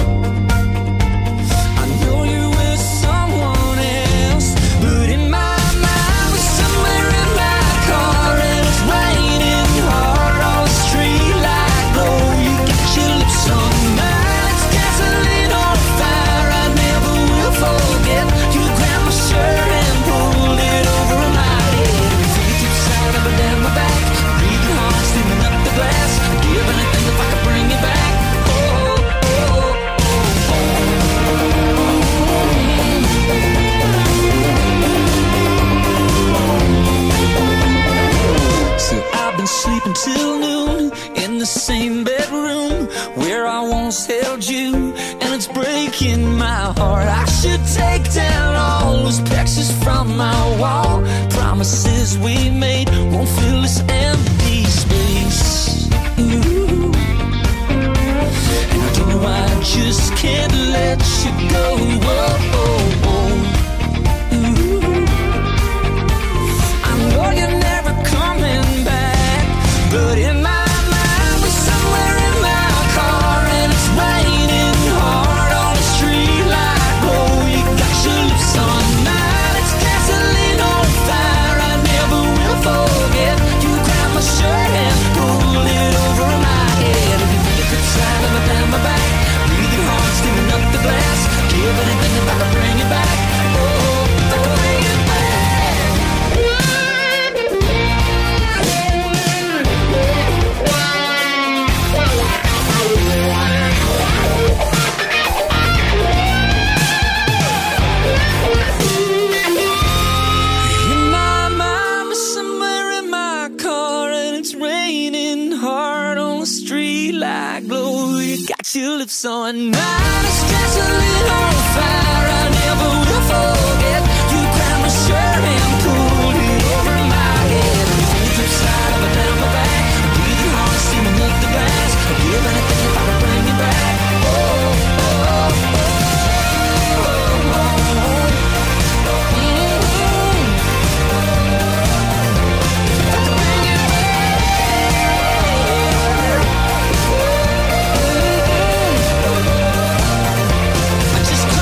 I know you're with someone else, but in my mind we're somewhere in my car and it's raining hard on the street like glow. You got your lips on mine, it's gasoline on fire. I never will forget. You grabbed my shirt and pulled it over my head. Fingertips side up and down my back, breathing hard, steaming up the glass. Give anything if I could bring you back. So I've been sleeping till noon in the same bedroom where I once held you, and it's breaking my heart. I should take down all those pictures from my wall. Promises we made won't fill this empty space. Ooh. And I don't know why I just can't let you go. Whoa, oh, oh. Ooh. I know you're never coming back, but in my mind we're somewhere in my car and it's raining hard on the street like glow. You got your lips on mine, it's gasoline on fire. I never will forget. You grabbed my shirt and pulled it over my head. If you think you could slide up and down my back, breathing hard, steaming up the glass. Give anything if I could bring it back. Oh, if I could bring it back. In my mind, we're somewhere in my car and it's raining hard on the street like glow. You got your lips on mine, it's gasoline on fire. I never will forget. You grabbed my shirt and pulled it over my head. Fingertips side up and down my back, breathing hard, steaming up the glass. I'd give anything if I could bring you back. Oh, oh, oh, oh. I just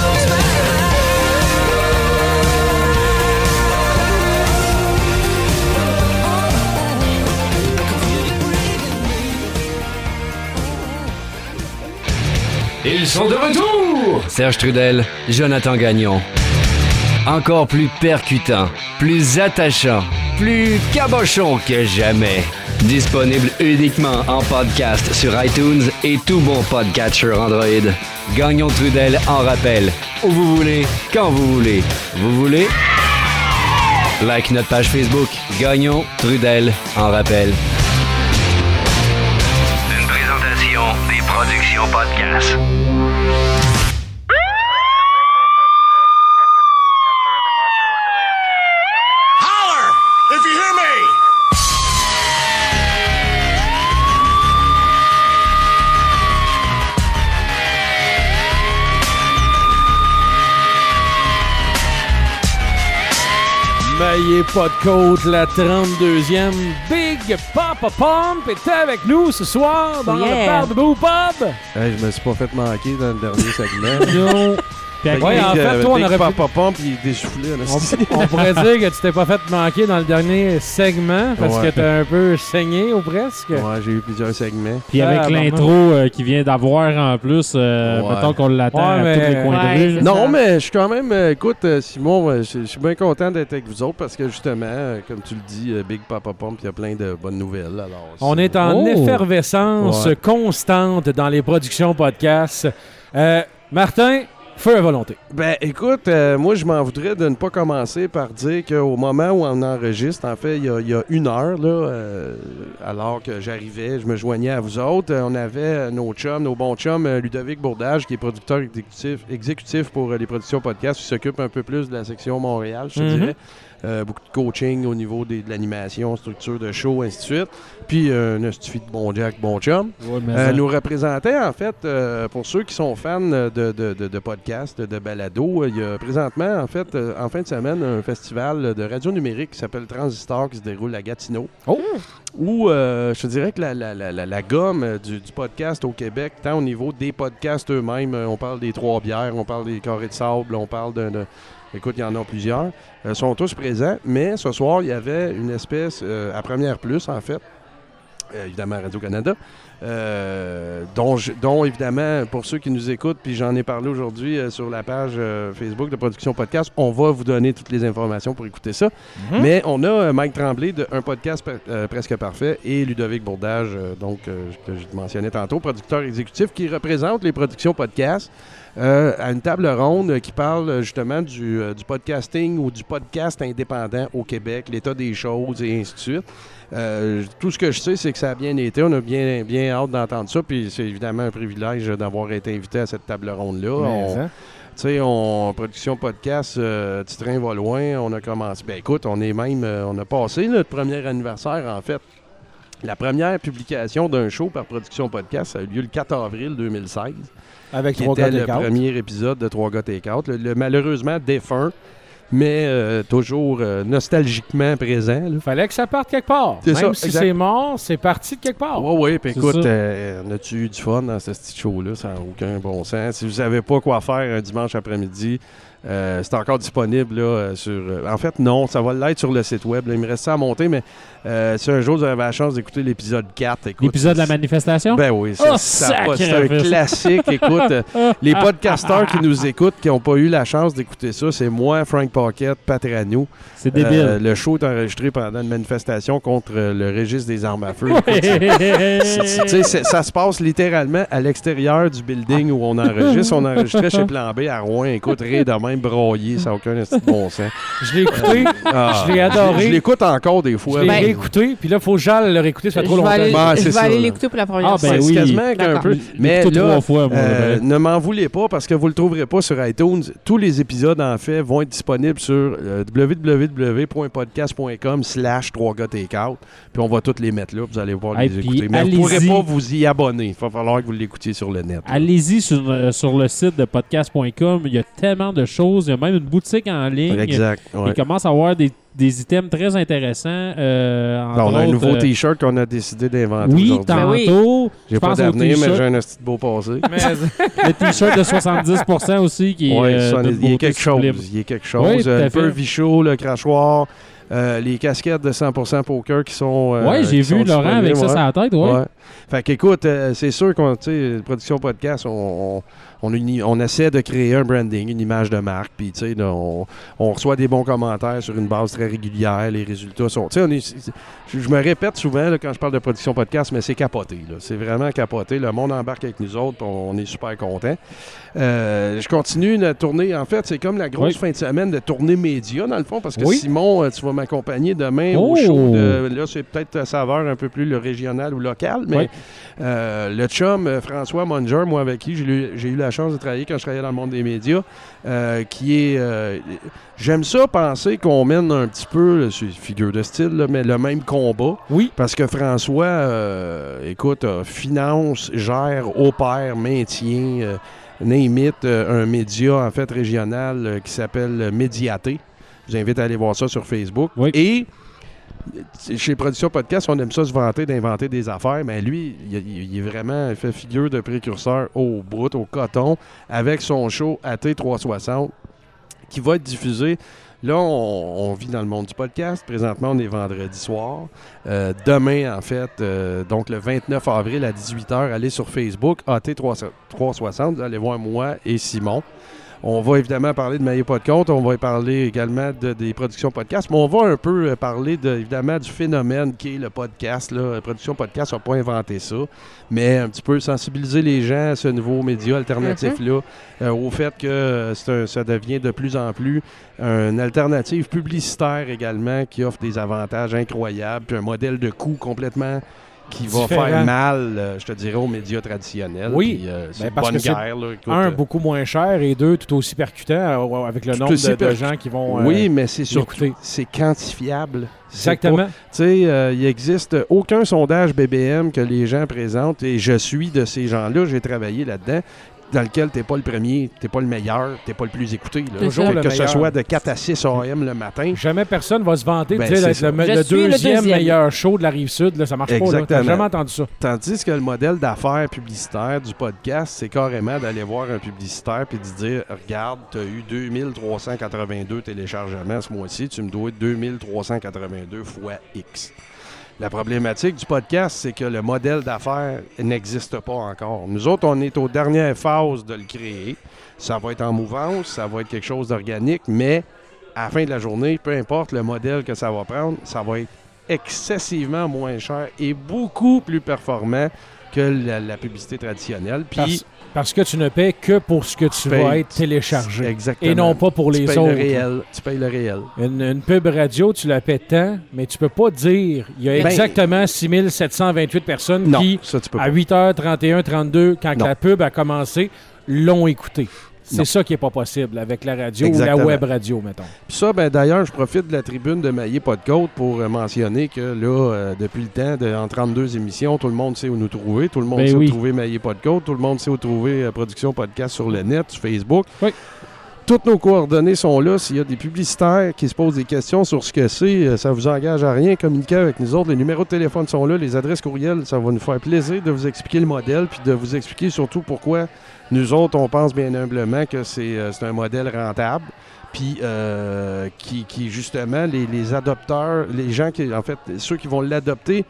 Ils sont de retour! Serge Trudel, Jonathan Gagnon. Encore plus percutant, plus attachant, plus cabochon que jamais. Disponible uniquement en podcast sur iTunes et tout bon podcatcher Android. Gagnon Trudel en rappel. Où vous voulez, quand vous voulez. Vous voulez? Like notre page Facebook. Gagnon Trudel en rappel. Une présentation des Productions Podcast. If you hear me! Maillé pas de côte, la 32e. Big Papa Pump est avec nous ce soir dans le Barbecue Pub. Hey, je me suis pas fait manquer dans le dernier segment. Non. Ouais, en fait, toi, on aurait Papa Pump, il est déchoufflé. On pourrait dire que tu t'es pas fait manquer dans le dernier segment parce que t'as un peu saigné ou presque. Ouais, j'ai eu plusieurs segments. Puis avec l'intro qu'il vient d'avoir en plus, mettons qu'on l'attend à tous les coins de rue. Non, mais je suis quand même... écoute, Simon, je suis bien content d'être avec vous autres parce que justement, comme tu le dis, Big Papa Pump, il y a plein de bonnes nouvelles. Alors, on est en effervescence constante dans les productions podcasts. Martin... Feu à volonté. Ben, écoute, moi, je m'en voudrais de ne pas commencer par dire qu'au moment où on enregistre, en fait, il y a une heure, là, alors que j'arrivais, je me joignais à vous autres, on avait nos bons chums, Ludovic Bourdage, qui est producteur exécutif pour les productions podcasts, qui s'occupe un peu plus de la section Montréal, je te dirais. Beaucoup de coaching au niveau de l'animation, structure de show, ainsi de suite. Puis un astuce de bon Jack, bon chum. Ouais, nous représentait, en fait, pour ceux qui sont fans de podcasts, de balado, il y a présentement, en fait, en fin de semaine, un festival de radio numérique qui s'appelle Transistor qui se déroule à Gatineau. Où je te dirais que la gomme du podcast au Québec, tant au niveau des podcasts eux-mêmes, on parle des Trois Bières, on parle des Carrés de Sable, on parle écoute, il y en a plusieurs, sont tous présents, mais ce soir, il y avait une espèce, à Première Plus, en fait, évidemment Radio-Canada, dont évidemment, pour ceux qui nous écoutent, puis j'en ai parlé aujourd'hui sur la page Facebook de Production Podcast, on va vous donner toutes les informations pour écouter ça. Mais on a Mike Tremblay de Un Podcast Presque Parfait et Ludovic Bourdage, que je te mentionnais tantôt, producteur exécutif, qui représente les Productions Podcast. À une table ronde qui parle justement du podcasting ou du podcast indépendant au Québec, l'état des choses et ainsi de suite. Tout ce que je sais, c'est que ça a bien été. On a bien hâte d'entendre ça. Puis c'est évidemment un privilège d'avoir été invité à cette table ronde-là. Tu sais, production podcast, Titrain va loin. On a commencé. Ben écoute, on a passé notre premier anniversaire, en fait. La première publication d'un show par Production Podcast, ça a eu lieu le 4 avril 2016. Avec qui 3 était gars le premier épisode de 3 gars Take-Out. Le malheureusement défunt, mais toujours nostalgiquement présent. Là. Fallait que ça parte quelque part. Même si c'est mort, c'est parti de quelque part. Oui, puis écoute, on a-tu eu du fun dans ce petit show-là? Ça n'a aucun bon sens. Si vous savez pas quoi faire un dimanche après-midi, c'est encore disponible là, sur... en fait, non, ça va l'être sur le site web. Là. Il me reste ça à monter, mais si un jour vous avez la chance d'écouter l'épisode 4... Écoute, l'épisode de la manifestation? Ben oui, c'est un classique. Écoute, les podcasteurs qui nous écoutent, qui n'ont pas eu la chance d'écouter ça, c'est moi, Frank Pocket, Patrano. C'est débile. Le show est enregistré pendant une manifestation contre le registre des armes à feu. Ça se passe littéralement à l'extérieur du building où on enregistre. On enregistrait chez Plan B à Rouen. Écoute, rire de même broyé, ça n'a aucun bon sens. Je l'ai écouté, je l'ai adoré. Je l'écoute encore des fois. Je l'ai réécouté, puis là, il faut que j'aille le réécouter, ça fait trop longtemps. Je vais aller l'écouter pour la première fois. C'est quasiment un peu. Mais là, 3 fois, ne m'en voulez pas parce que vous ne le trouverez pas sur iTunes. Tous les épisodes, en fait, vont être disponibles sur www.podcast.com/3gars-takeout. Puis on va tous les mettre là, vous allez pouvoir les écouter. Mais vous ne pourrez pas vous y abonner. Il va falloir que vous l'écoutiez sur le net. Allez-y sur le site de podcast.com. Il y a tellement de choses. Il y a même une boutique en ligne. Exact. Ouais. Il commence à avoir des items très intéressants. On a un nouveau T-shirt qu'on a décidé d'inventer aujourd'hui. Tantôt. J'ai pas d'avenir, mais j'ai un petit beau passé. Le T-shirt de 70% aussi qui est il y a quelque chose. Il y a quelque chose. Un peu Vichot, le crachoir. Les casquettes de 100% poker qui sont. Oui, j'ai vu Laurent avec ça sur la tête. Ouais. Fait qu'écoute, c'est sûr qu'on, tu sais, production podcast, on essaie de créer un branding, une image de marque, puis tu sais, on reçoit des bons commentaires sur une base très régulière, les résultats sont... Tu sais, je me répète souvent là, quand je parle de production podcast, mais c'est capoté, là. C'est vraiment capoté. Le monde embarque avec nous autres, on est super contents. Je continue une tournée. En fait, c'est comme la grosse fin de semaine de tournée média, dans le fond, parce que Simon, tu vas m'accompagner demain au show. Là, c'est peut-être à saveur un peu plus le régional ou local, mais le chum François Munger, moi, avec qui j'ai eu la chance de travailler quand je travaillais dans le monde des médias, qui est... j'aime ça penser qu'on mène un petit peu, c'est figure de style, là, mais le même combat. Oui. Parce que François, écoute, finance, gère, opère, maintient... name it, un média en fait régional qui s'appelle Médiaté. Je vous invite à aller voir ça sur Facebook. Oui. Et chez Production Podcast, on aime ça se vanter d'inventer des affaires, mais lui, il est vraiment, il fait figure de précurseur au bout, au coton, avec son show AT360 qui va être diffusé. Là, on vit dans le monde du podcast. Présentement, on est vendredi soir. Demain, en fait, donc le 29 avril à 18h, allez sur Facebook, AT360. Vous allez voir moi et Simon. On va évidemment parler de Maillé Pas de Compte. On va parler également des productions podcast. Mais on va un peu parler évidemment du phénomène qui est le podcast. Là. La production podcast n'a pas inventé ça. Mais un petit peu sensibiliser les gens à ce nouveau média alternatif-là. Au fait que ça devient de plus en plus une alternative publicitaire également qui offre des avantages incroyables. Puis un modèle de coût complètement... qui va faire mal, je te dirais, aux médias traditionnels. Oui, puis, c'est une bonne guerre. Là, écoute, beaucoup moins cher et deux, tout aussi percutant avec le nombre de gens qui vont oui, mais c'est surtout, c'est quantifiable. Exactement. Tu sais, il n'existe aucun sondage BBM que les gens présentent et je suis de ces gens-là, j'ai travaillé là-dedans, dans lequel tu n'es pas le premier, tu n'es pas le meilleur, tu n'es pas le plus écouté. Là. Que ce soit de 4 à 6 AM le matin. Jamais personne va se vanter d'être le deuxième meilleur show de la Rive-Sud. Là, ça marche pas. Tu n'as jamais entendu ça. Tandis que le modèle d'affaires publicitaire du podcast, c'est carrément d'aller voir un publicitaire et de dire, regarde, tu as eu 2382 téléchargements ce mois-ci, tu me dois 2382 fois X. La problématique du podcast, c'est que le modèle d'affaires n'existe pas encore. Nous autres, on est aux dernières phases de le créer. Ça va être en mouvance, ça va être quelque chose d'organique, mais à la fin de la journée, peu importe le modèle que ça va prendre, ça va être excessivement moins cher et beaucoup plus performant que la publicité traditionnelle. Puis parce que tu ne paies que pour ce que tu vas être téléchargé. Exactement. Et non pas pour les autres. Tu payes le réel. Une pub radio, tu la paies tant, mais tu peux pas dire il y a exactement 6728 personnes qui, à 8h31, 32, quand la pub a commencé, l'ont écouté. C'est ça qui n'est pas possible avec la radio ou la web radio, mettons. Puis ça, d'ailleurs, je profite de la tribune de Maillé Pas de Côte pour mentionner que là, depuis le temps, en 32 émissions, tout le monde sait où nous trouver. Tout le monde sait où trouver Maillé Pas de Côte. Tout le monde sait où trouver Production Podcast sur le net, sur Facebook. Oui. Toutes nos coordonnées sont là. S'il y a des publicitaires qui se posent des questions sur ce que c'est, ça ne vous engage à rien. Communiquez avec nous autres. Les numéros de téléphone sont là. Les adresses courriels, ça va nous faire plaisir de vous expliquer le modèle puis de vous expliquer surtout pourquoi nous autres, on pense bien humblement que c'est un modèle rentable. Puis qui justement, les adopteurs, les gens qui, en fait, ceux qui vont l'adopter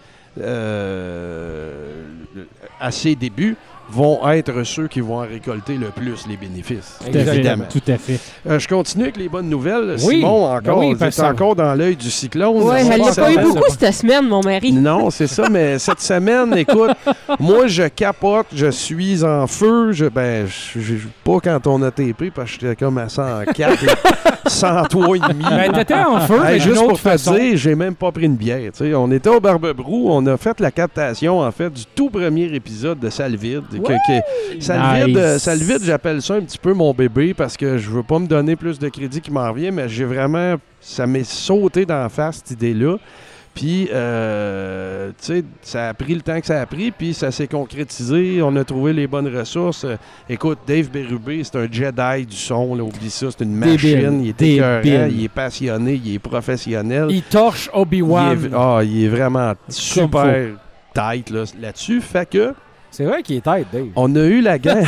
à ses débuts, vont être ceux qui vont en récolter le plus les bénéfices. Évidemment. Tout à fait. Je continue avec les bonnes nouvelles. Simon, encore, c'est encore dans l'œil du cyclone. Oui, elle n'a pas eu beaucoup cette semaine, mon mari. Non, c'est ça, mais cette semaine, écoute, moi, je capote, je suis en feu. Pas quand on a TP, parce que j'étais comme à 104, 103 et demi. T'étais en feu, mais juste pour te dire, j'ai même pas pris une bière. T'sais. On était au Barbe-Brou, on a fait la captation, en fait, du tout premier épisode de Salvide. Salvide, j'appelle ça un petit peu mon bébé parce que je veux pas me donner plus de crédit qui m'en revient, mais j'ai vraiment... Ça m'est sauté d'en face, cette idée-là. Puis, tu sais, ça a pris le temps que ça a pris, puis ça s'est concrétisé. On a trouvé les bonnes ressources. Écoute, Dave Bérubé, c'est un Jedi du son, là, oublie ça, c'est une machine. Il est écœurant, il est passionné, il est professionnel. Il torche Obi-Wan. Il est vraiment super tight là-dessus. Fait que C'est vrai qu'il est tête, Dave. On a eu la gang.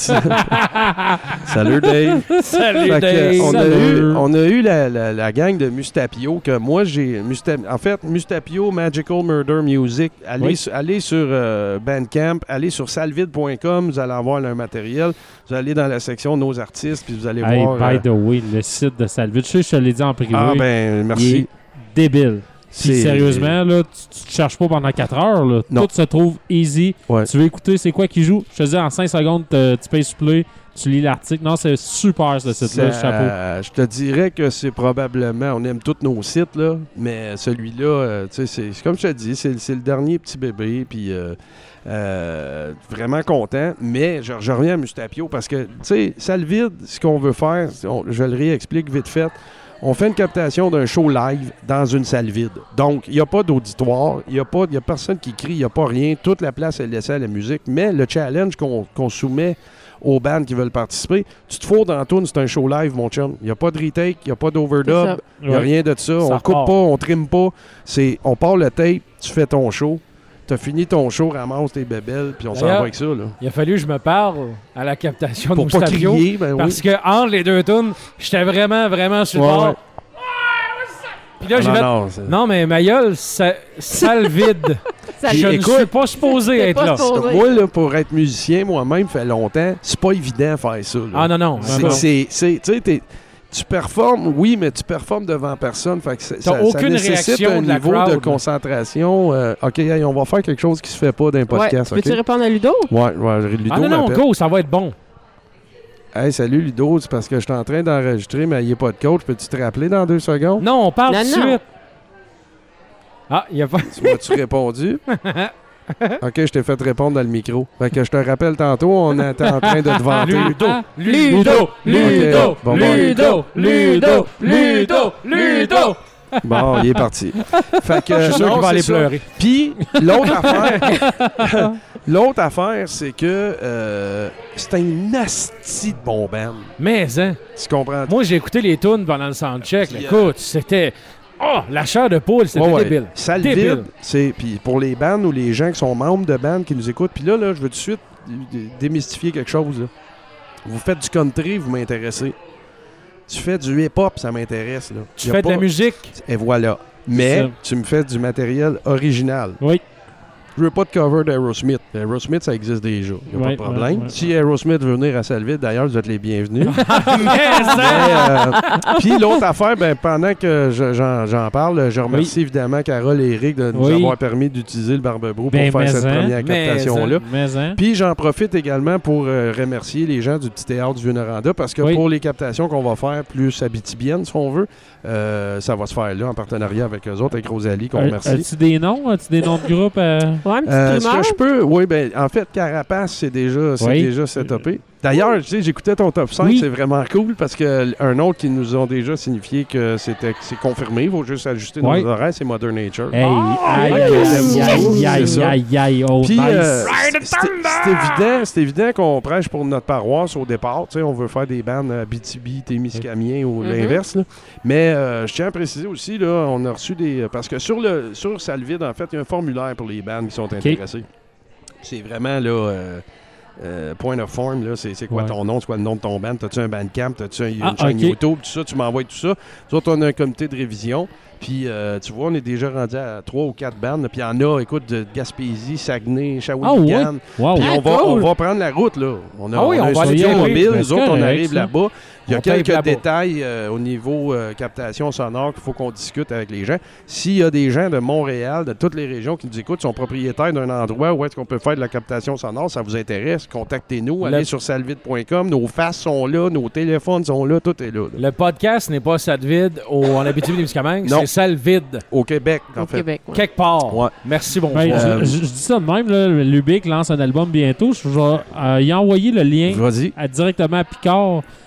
Salut, Dave. Salut, Fait que, Dave. on a eu la gang de Mustapio que moi j'ai en fait Mustapio Magical Murder Music. Allez sur Bandcamp, allez sur salvide.com, vous allez avoir leur matériel. Vous allez dans la section Nos artistes puis vous allez voir. By the way, le site de Salvide, je te l'ai dit en privé. Ah ben merci. Il est débile. Puis sérieusement, là, tu te cherches pas pendant 4 heures. Là. Tout se trouve easy. Ouais. Tu veux écouter c'est quoi qui joue? Je te dis, en 5 secondes, tu payes play, tu lis l'article. Non, c'est super ce site-là, chapeau. Je te dirais que c'est probablement, on aime tous nos sites, là, mais celui-là, tu sais, c'est comme je te dis, c'est le dernier petit bébé, puis vraiment content. Mais je reviens à Mustapio parce que, tu sais, Salvide, ce qu'on veut faire, je le réexplique vite fait. On fait une captation d'un show live dans une salle vide. Donc, il n'y a pas d'auditoire, il n'y a personne qui crie, il n'y a pas rien. Toute la place est laissée à la musique. Mais le challenge qu'on soumet aux bands qui veulent participer, tu te fous dans la toune, c'est un show live, mon chum. Il n'y a pas de retake, il n'y a pas d'overdub, il n'y a rien de ça. On coupe pas, on trime pas. On part le tape, tu fais ton show. T'as fini ton show, ramasse tes bébelles, puis on s'en va avec ça. Là. Il a fallu que je me parle à la captation pour de pas Mustapio. Crier, ben parce que entre les deux tunes, j'étais vraiment sur le bord. Puis là, j'ai fait... Non, mais ma gueule, salle vide. Je ne suis pas supposé être là. Moi, là, pour être musicien, moi-même, fait longtemps, c'est pas évident de faire ça. Là. Ah non. Tu sais, tu performes, oui, mais tu performes devant personne. Fait que ça nécessite un niveau de concentration. OK, hey, on va faire quelque chose qui se fait pas d'un podcast. Ouais. Peux-tu répondre à Ludo? Ouais, Ludo non, go, ça va être bon. Hey, salut Ludo, c'est parce que je suis en train d'enregistrer, mais il n'y a pas de coach. Peux-tu te rappeler dans 2 secondes? Non, on parle tout de suite. Ah, il a pas... Tu m'as-tu répondu? OK, je t'ai fait répondre dans le micro. Fait que je te rappelle tantôt, on était en train de te vanter. Ludo! Bon, il est parti. Fait que, je suis sûr qu'il va aller pleurer. Puis, l'autre affaire, c'est que c'était une asti de bon band. Mais, hein? Tu comprends? Moi, j'ai écouté les tunes pendant le soundcheck. Écoute, c'était... Oh, la chair de poule, c'était débile. Salvide, c'est... Puis pour les bands ou les gens qui sont membres de bands qui nous écoutent, puis là, je veux tout de suite démystifier quelque chose. Là. Vous faites du country, vous m'intéressez. Tu fais du hip-hop, ça m'intéresse. Là. Tu fais de la musique. Et voilà. Mais tu me fais du matériel original. Oui. Je veux pas de cover d'Aerosmith. Aerosmith, ça existe déjà. Il n'y a pas de problème. Si Aerosmith veut venir à Salvide, d'ailleurs, vous êtes les bienvenus. Puis l'autre affaire, pendant que j'en parle, je remercie évidemment Carole et Eric de nous avoir permis d'utiliser le Barbe-Brou pour faire cette première captation-là. Puis j'en profite également pour remercier les gens du Petit Théâtre du Vieux-Noranda parce que pour les captations qu'on va faire plus abitibiennes, si on veut, ça va se faire là en partenariat avec eux autres, avec Rosalie, qu'on remercie. As-tu des noms? As-tu des noms de groupe? Ouais, un petit ce que je peux, oui, en fait, Carapace, c'est déjà setupé. D'ailleurs, tu sais, j'écoutais ton top 5, c'est vraiment cool parce qu'un autre qui nous ont déjà signifié que c'est confirmé, il faut juste ajuster nos horaires, c'est Mother Nature. Hey, aïe, oh, puis, nice. c'est évident qu'on prêche pour notre paroisse au départ. Tu sais, on veut faire des bandes à Abitibi, Témiscamingue ou l'inverse. Là. Mais je tiens à préciser aussi, là, on a reçu des... Parce que sur Salvide, en fait, il y a un formulaire pour les bandes qui sont intéressées. C'est vraiment, là... point of form, là, c'est quoi ton nom, c'est quoi le nom de ton band, t'as-tu un bandcamp, t'as-tu une chaîne YouTube, tout ça, tu m'envoies tout ça. Nous autres, on a un comité de révision, puis tu vois, on est déjà rendu à 3 ou 4 bandes, puis il y en a, écoute, de Gaspésie, Saguenay, Shawinigan, puis on va prendre la route, là. On a un studio mobile, nous autres, on arrive là-bas. Il y a quelques détails au niveau captation sonore qu'il faut qu'on discute avec les gens. S'il y a des gens de Montréal, de toutes les régions qui nous écoutent, sont propriétaires d'un endroit où est-ce qu'on peut faire de la captation sonore, ça vous intéresse, contactez-nous, allez sur salvide.com, nos faces sont là, nos téléphones sont là, tout est là. Le podcast n'est pas Salvide en Abitibi-Témiscamingue, c'est Salvide. Au Québec, en fait. Québec, quelque part. Ouais. Merci, bonjour. Je dis ça de même, là, Lubic lance un album bientôt. Je vais y envoyer le lien directement à Picard. Voir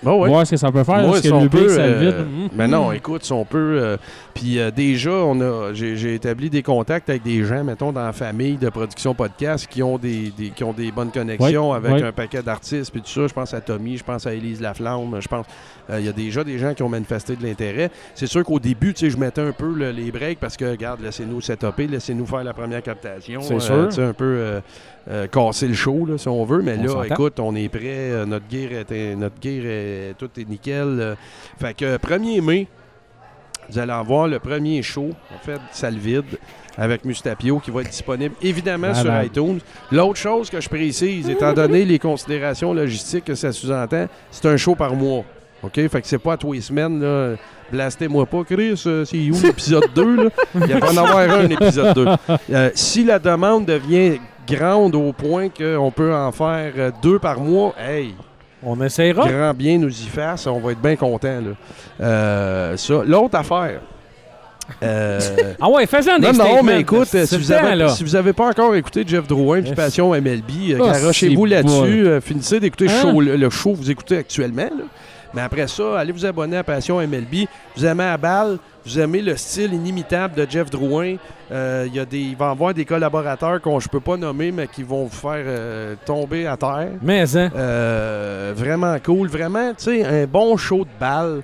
ce que ça peut faire. Moi, Parce que si on le peut, Big, ça vide. mais non, écoute, si on peut... puis déjà, j'ai établi des contacts avec des gens, mettons, dans la famille de production podcast qui ont des bonnes connexions avec un paquet d'artistes puis tout ça. Je pense à Tommy, je pense à Élise Laflamme, je pense... Il y a déjà des gens qui ont manifesté de l'intérêt. C'est sûr qu'au début, tu sais, je mettais un peu les breaks parce que, regarde, laissez-nous setuper, laissez-nous faire la première captation. C'est sûr. Tu sais, un peu casser le show, là, si on veut. Mais là, s'entend. écoute, on est prêt. Notre gear, tout est nickel. Fait que 1er mai, vous allez avoir le premier show, en fait, salle vide, avec Mustapio, qui va être disponible évidemment sur iTunes. L'autre chose que je précise, étant donné les considérations logistiques que ça sous-entend, c'est un show par mois. OK? Fait que c'est pas à tous les semaines, là. Blastez-moi pas, Chris, c'est où l'épisode 2, là? Il va en avoir un épisode 2. Si la demande devient grande au point qu'on peut en faire 2 par mois, hey! On essaiera. Grand bien nous y fasse, on va être bien contents, là. Ça. L'autre affaire... Ah ouais, faisons des Non, mais statements. écoute, si vous avez pas encore écouté Jeff Drouin puis Passion MLB, garochez-vous là-dessus, finissez d'écouter le show que vous écoutez actuellement, là. Mais après ça, allez vous abonner à Passion MLB. Vous aimez la balle, vous aimez le style inimitable de Jeff Drouin. Il va y avoir des collaborateurs que je peux pas nommer, mais qui vont vous faire tomber à terre. Mais, hein? Vraiment cool. Vraiment, tu sais, un bon show de balle.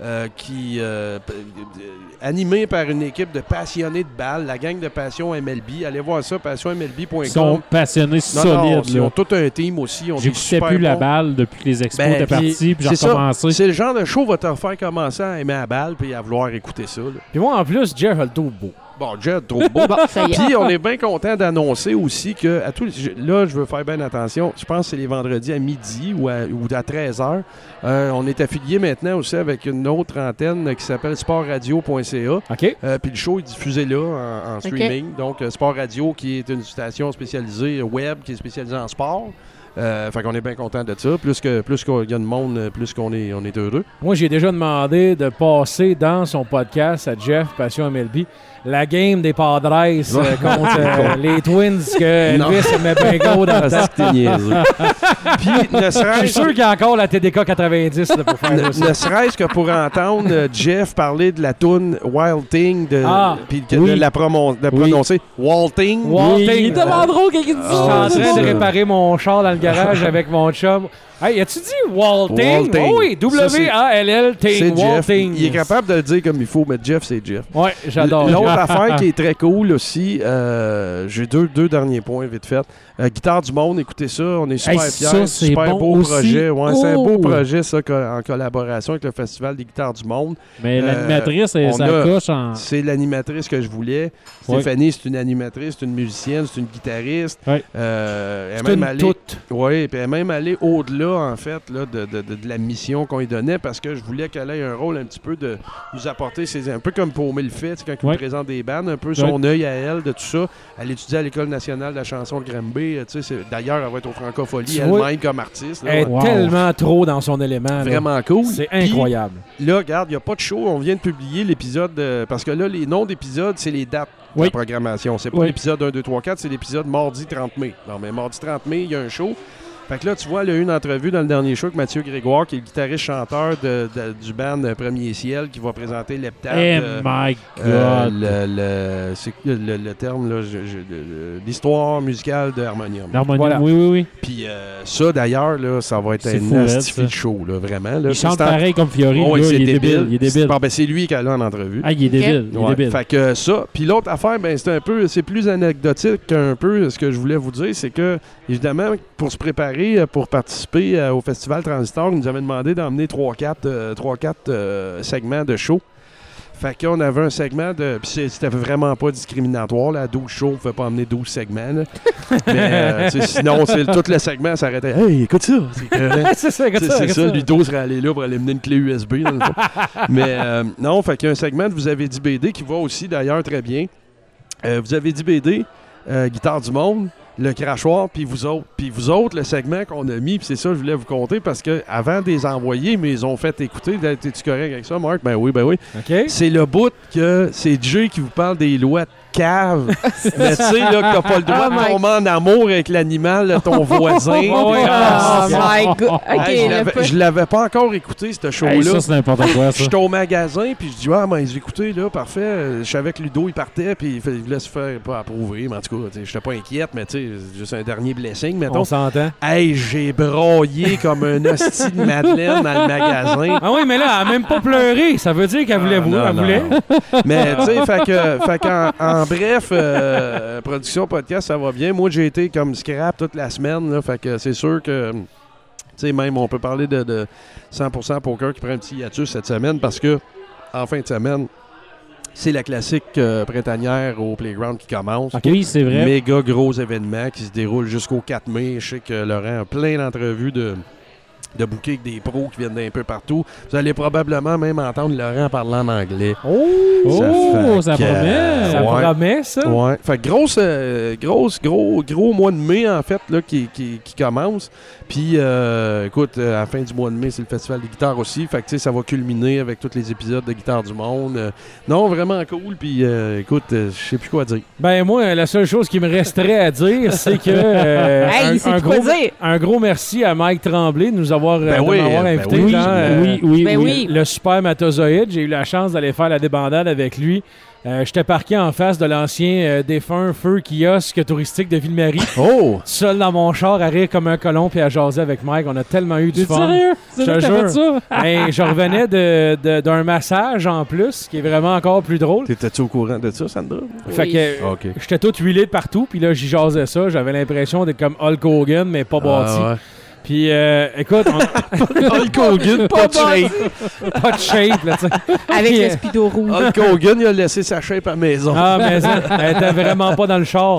Animé par une équipe de passionnés de balles, la gang de Passion MLB. Allez voir ça, passionmlb.com. Ils sont passionnés solides. Ils ont tout un team aussi. J'écoutais plus la balle depuis que les expos étaient partis, puis j'ai recommencé. C'est le genre de show qui va te faire commencer à aimer la balle puis à vouloir écouter ça. Puis moi, en plus, Jeff a le dos beau. Bon, Jeff, trop beau. Puis on est bien content d'annoncer aussi que, là, je veux faire bien attention, je pense que c'est les vendredis à midi ou à 13h. On est affilié maintenant aussi avec une autre antenne qui s'appelle sportradio.ca. OK. Puis le show est diffusé là en streaming. Donc, Sport Radio, qui est une station spécialisée web, qui est spécialisée en sport. Fait qu'on est bien content de ça. Plus qu'il y a de monde, plus qu'on est heureux. Moi, j'ai déjà demandé de passer dans son podcast à Jeff, Passion MLB, la game des Padres contre les Twins que Elvis aimait bien gros dans le temps. Puis, ne Je suis serait-ce sûr qu'il y a encore la TDK 90 là, pour faire ça. ne serait-ce que pour entendre Jeff parler de la toune Wild Thing, puis de la prononcer Walting. Walting. Il est tellement drôle qu'il dit Je suis en train de réparer mon char dans le garage avec mon chum. Hey, as-tu dit Walting? Walting. Oh oui, W-A-L-L-Ting. C'est Jeff. Walting. Il est capable de le dire comme il faut, mais Jeff, c'est Jeff. Ouais, j'adore. L'autre affaire qui est très cool aussi, j'ai deux derniers points vite fait. Guitare du Monde, écoutez ça, on est super fiers. Ça, c'est super bon beau aussi. projet. Ouais, c'est un beau Oh! projet, ça, en collaboration avec le Festival des Guitares du Monde. Mais l'animatrice, elle on ça a- coche en... C'est l'animatrice que je voulais. Ouais. Stéphanie, c'est une animatrice, c'est une musicienne, c'est une guitariste. Ouais. Elle est C'est même une allée- toute. Oui, puis elle est même allée au-delà, en fait, là, de la mission qu'on lui donnait parce que je voulais qu'elle ait un rôle un petit peu de nous apporter, un peu comme Paumé le fait, quand il Ouais. nous présente des bandes, un peu son œil à elle de tout ça. Elle étudie à l'École nationale de la chanson de Granby. D'ailleurs, elle va être au Francofolie Tu vois, elle-même comme artiste. Là, Elle est Wow. tellement trop dans son élément. là. Vraiment cool. C'est Puis, incroyable. là, regarde, il n'y a pas de show. On vient de publier l'épisode. Parce que là, les noms d'épisodes, c'est les dates de Oui. la programmation. C'est pas Oui. l'épisode 1, 2, 3, 4, c'est l'épisode mardi 30 mai. Non, mais mardi 30 mai, il y a un show. Fait que là, tu vois, il y a eu une entrevue dans le dernier show avec Mathieu Grégoire, qui est le guitariste-chanteur du band Premier Ciel, qui va présenter l'heptade. my God! C'est le terme, là, l'histoire musicale de Harmonium. L'harmonium, Voilà. oui. Puis ça, d'ailleurs, là, ça va être C'est un fou, raide, astifi ça. de show, là, vraiment. Là. Il chante C'est en- pareil comme Fiori. Oh, le gars, c'est il est débile. Il est débile. Bon, ben, c'est lui qui est là en entrevue. Ah, il est débile. Il est Ouais. débile. Fait que ça. Puis l'autre affaire, ben, c'est plus anecdotique qu'un peu ce que je voulais vous dire, c'est que, évidemment, pour se préparer, pour participer au Festival Transistor, ils nous avaient demandé d'emmener 3-4 segments de show. Fait qu'on avait un segment de... Puis c'était vraiment pas discriminatoire, là. À 12 shows, on ne pouvait pas emmener 12 segments, là. Mais sinon, tout le segment s'arrêtait. Hey, écoute ça! C'est ça, écoute ça, C'est écoute ça, ça. Ludo serait allé là pour aller mener une clé USB. Dans le fond. Mais non, fait qu'il y a un segment de Vous avez dit BD qui va aussi d'ailleurs très bien. Vous avez dit BD, Guitare du Monde, le crachoir, puis vous autres. Puis vous autres, le segment qu'on a mis, puis c'est ça que je voulais vous compter parce que avant de les envoyer, mais ils ont fait écouter. T'es-tu correct avec ça, Marc? Ben oui. OK. C'est le bout que c'est Jay qui vous parle des lois de cave. Mais tu sais, là, que t'as pas le droit de tomber en amour avec l'animal de ton voisin. Oh my God. OK, Hey, je l'avais pas encore écouté, ce show-là. Hey, ça, c'est n'importe quoi, ça. J'étais au magasin, puis je dis, ah, mais j'ai écouté, là, parfait. Je savais que Ludo, il partait, puis il voulait se faire pas approuver. Mais en tout cas, j'étais pas inquiète, mais tu sais, juste un dernier blessing, mettons. On s'entend. Hey, j'ai broyé comme un hostie de Madeleine dans le magasin. Ah oui, mais là, elle a même pas pleuré. Ça veut dire qu'elle voulait vous. Non, Elle non. voulait. Mais tu sais, fait qu'en bref, production podcast, ça va bien. Moi, j'ai été comme scrap toute la semaine, là, fait que c'est sûr que, tu sais, même on peut parler de 100% poker qui prend un petit hiatus cette semaine parce que en fin de semaine, c'est la classique printanière au Playground qui commence. Okay. Oui, c'est vrai. Méga gros événement qui se déroule jusqu'au 4 mai. Je sais que Laurent a plein d'entrevues de booker avec des pros qui viennent d'un peu partout. Vous allez probablement même entendre Laurent parler en anglais. Ça promet. Ça promet, ça. Ouais. Fait que gros mois de mai, en fait, là, qui commence. Puis, écoute, à la fin du mois de mai, c'est le Festival des guitares aussi. Fait que, tu sais, ça va culminer avec tous les épisodes de Guitare du Monde. Non, vraiment cool. Puis, écoute, je sais plus quoi dire. Ben, moi, la seule chose qui me resterait à dire, c'est que un gros merci à Mike Tremblay de nous avoir invité dans le Super Matozoïde. J'ai eu la chance d'aller faire la débandade avec lui. J'étais parqué en face de l'ancien défunt feu kiosque touristique de Ville-Marie. Oh! Seul dans mon char à rire comme un colon puis à jaser avec Mike. On a tellement eu du fun. Sérieux? C'est vrai que t'as fait ça? Hey, je revenais d'un massage en plus, qui est vraiment encore plus drôle. T'étais-tu au courant de ça, Sandra? Fait que j'étais tout huilé de partout, puis là, j'y jasais ça. J'avais l'impression d'être comme Hulk Hogan, mais pas bâti. Ouais. Puis, écoute, Hulk Hogan, pas de shape. Pas de shape, là, tu sais. Avec Puis, le speedo rouge. Hulk Hogan, il a laissé sa shape à la maison. Ah, mais elle était vraiment pas dans le char.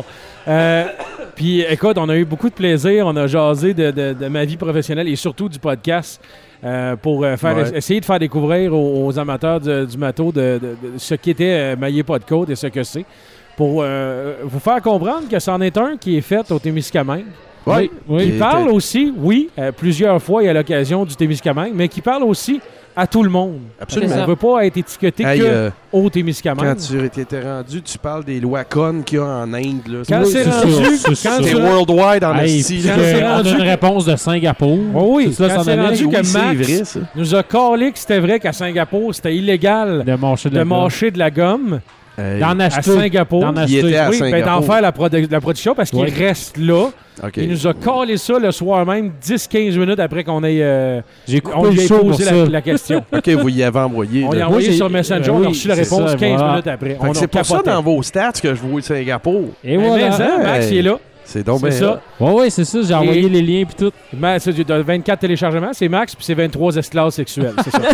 Puis, écoute, on a eu beaucoup de plaisir. On a jasé de ma vie professionnelle et surtout du podcast pour essayer de faire découvrir aux amateurs du matos de ce qu'était Maillé pas de côte et ce que c'est. Pour vous faire comprendre que c'en est un qui est fait au Témiscamingue. Oui. Qui parle aussi, plusieurs fois et à l'occasion du Témiscamingue, mais qui parle aussi à tout le monde. Absolument. On ne veut pas être étiqueté au Témiscamingue. Quand tu étais rendu, tu parles des lois connes qu'il y a en Inde. Là. Quand c'est rendu... C'est worldwide en Asie. On a une réponse de Singapour. Oui, quand c'est rendu que Max vrai, nous a calé que c'était vrai qu'à Singapour, c'était illégal de mâcher de la gomme. D'en acheter. À Singapour. Il était à Singapour. D'en faire la production parce qu'il reste là. Okay. Il nous a collé ça le soir même, 10-15 minutes après qu'on ait posé la question. OK, vous y avez envoyé. On l'a envoyé sur Messenger, on a reçu la réponse 15 minutes après. C'est pour ça dans vos stats que je vois Singapour. Et voilà, Max, il est là. C'est donc bien ça. Oui, c'est ça. J'ai envoyé les liens puis tout. C'est 24 téléchargements, c'est Max, puis c'est 23 esclaves sexuels, c'est ça.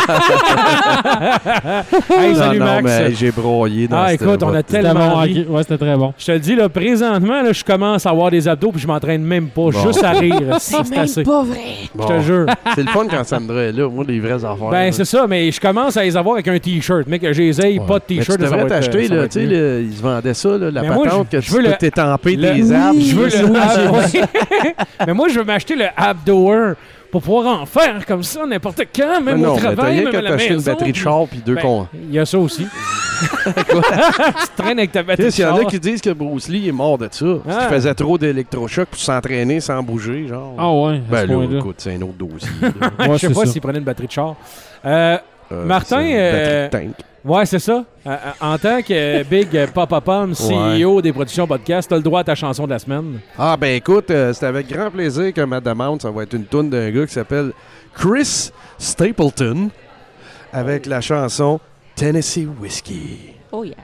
Hey, salut Max. Mais j'ai broyé dans écoute, on a tellement ri. Ouais, c'était très bon. Je te le dis, là, présentement, là, je commence à avoir des abdos puis je m'entraîne même pas, juste à rire. C'est même assez. Pas vrai. Je te jure. C'est le fun quand Sandra est là. Moi, des vraies affaires. Ben, c'est ça, mais je commence à les avoir avec un T-shirt. Mec, j'ai les pas de T-shirt. Tu devrais t'acheter, là, tu sais, ils se vendaient ça, la patente que tu peux t'étamper des abs. Je veux le mais moi, je veux m'acheter le Abdoer pour pouvoir en faire comme ça n'importe quand, même au travail, même à la maison. Une batterie de char puis deux cons. Il y a ça aussi. Tu traînes avec ta batterie de char. Il y en a qui disent que Bruce Lee est mort de ça. Parce qu'il faisait trop d'électrochocs pour s'entraîner sans bouger, genre. Ah ouais. Ben là, écoute, c'est un autre dossier. Je sais pas s'il prenait une batterie de char. Martin... Ouais, c'est ça. En tant que Big Papa Pom, CEO des productions podcast, t'as le droit à ta chanson de la semaine. Ah, ben écoute, c'est avec grand plaisir que ma demande, ça va être une toune d'un gars qui s'appelle Chris Stapleton avec la chanson Tennessee Whiskey. Oh yeah.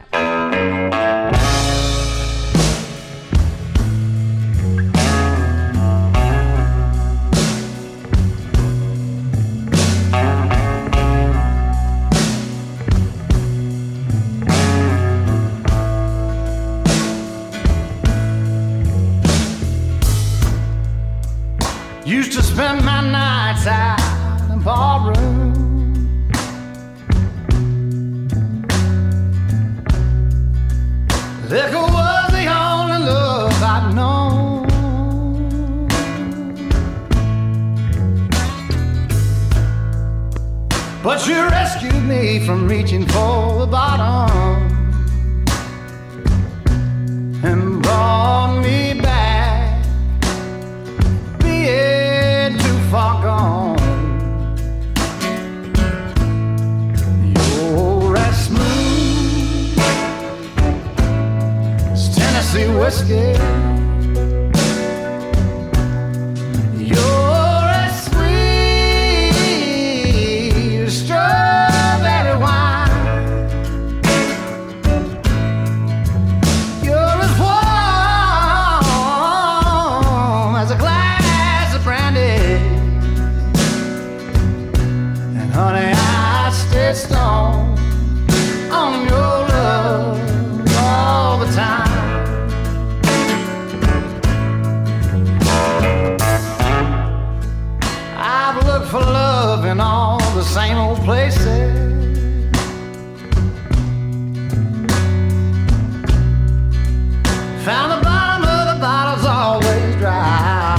Used to spend my nights out in the barroom. Liquor was the only love I'd known. But you rescued me from reaching for the bottom. call me back, being too far gone. You're as smooth as Tennessee whiskey. You're as sweet as strawberry wine. You're as warm as a glass of brandy. And honey, I stay stoned on your love all the time. I've looked for love in all the same old places. Found the bottom of the bottle's always dry.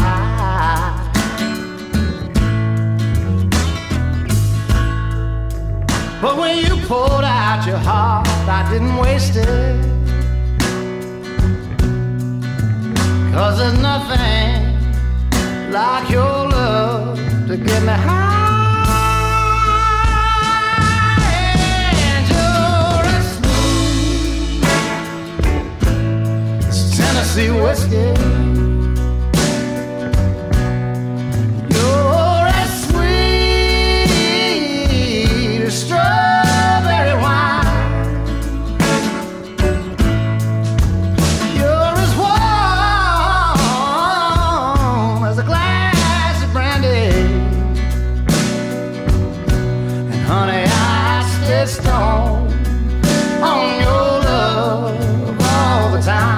But when you poured out your heart, I didn't waste it. 'Cause there's nothing like your love to get me high. And you're as smooth as Tennessee whiskey. You're as sweet as strawberry wine. You're as warm as a glass of brandy. And honey, I stay stoned on your love all the time.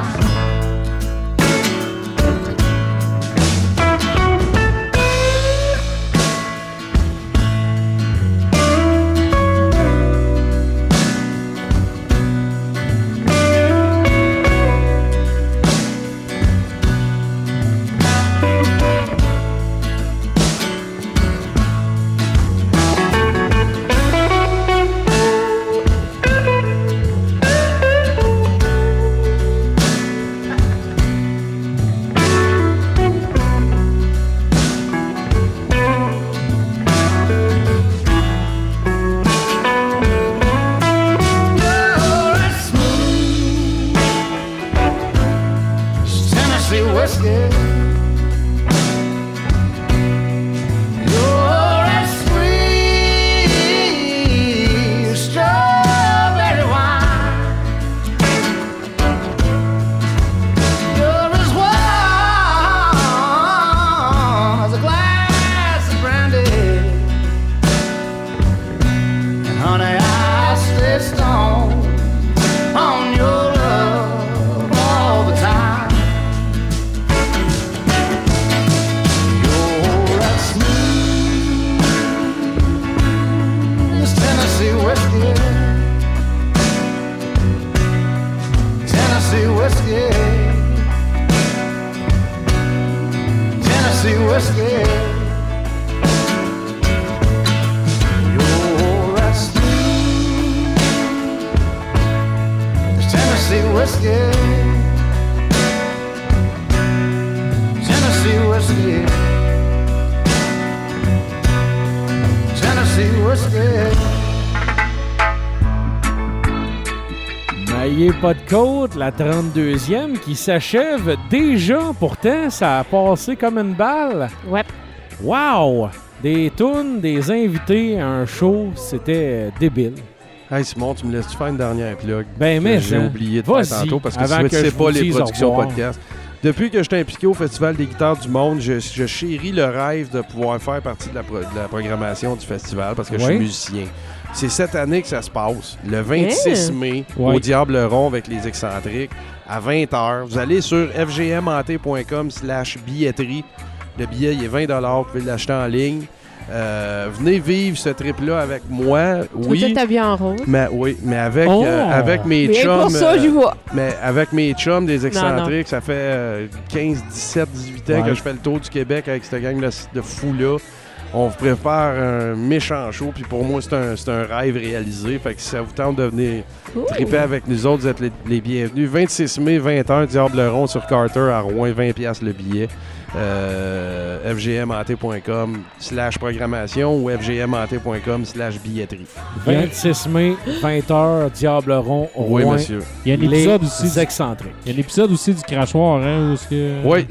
You're as smooth as Tennessee whiskey. You're as sweet as strawberry wine. You're as warm as a glass of brandy. And honey, I stay stoned on your love all the time. You're as smooth as Tennessee whiskey. Tennessee whiskey. Tennessee whiskey. You're as smooth as Tennessee whiskey. Tennessee whiskey. Tennessee whiskey. Maillé pas de côte, la 32e qui s'achève déjà. Pourtant, ça a passé comme une balle. Ouais. Wow! Des tunes, des invités, un show, c'était débile. Hey Simon, tu me laisses-tu faire une dernière plug? Ben, mais j'ai hein. oublié de faire Vas-y, tantôt parce que avant tu ne que sais je pas vous les dise au productions revoir. podcast. Depuis que je suis impliqué au Festival des guitares du monde, je chéris le rêve de pouvoir faire partie de la programmation du festival parce que je suis Oui. musicien. C'est cette année que ça se passe, le 26 mai, Ouais. au Diable Rond avec les Excentriques, à 20h. Vous allez sur fgmant.com/billetterie. Le billet, il est 20$, vous pouvez l'acheter en ligne. Venez vivre ce trip-là avec moi. Oui. Tout habillé en rose. Mais avec, Oh! avec mes Mais chums. pour ça, j'y vais. Mais avec mes chums des excentriques, ça fait 15, 17, 18 ans Ouais. que je fais le tour du Québec avec cette gang de fous-là. On vous prépare un méchant show, puis pour moi, c'est un rêve réalisé. Fait que si ça vous tente de venir triper avec nous autres, vous êtes les bienvenus. 26 mai, 20h, Diable-Rond sur Carter à Rouen, 20$ le billet. fgmant.com/programmation ou fgmant.com/billetterie. 26 mai, 20h, Diable-Rond, Oui, Rouen. monsieur. Il y a un Les épisode aussi. excentriques. Il y a l'épisode aussi du crachoir, hein, où est-ce que... Oui,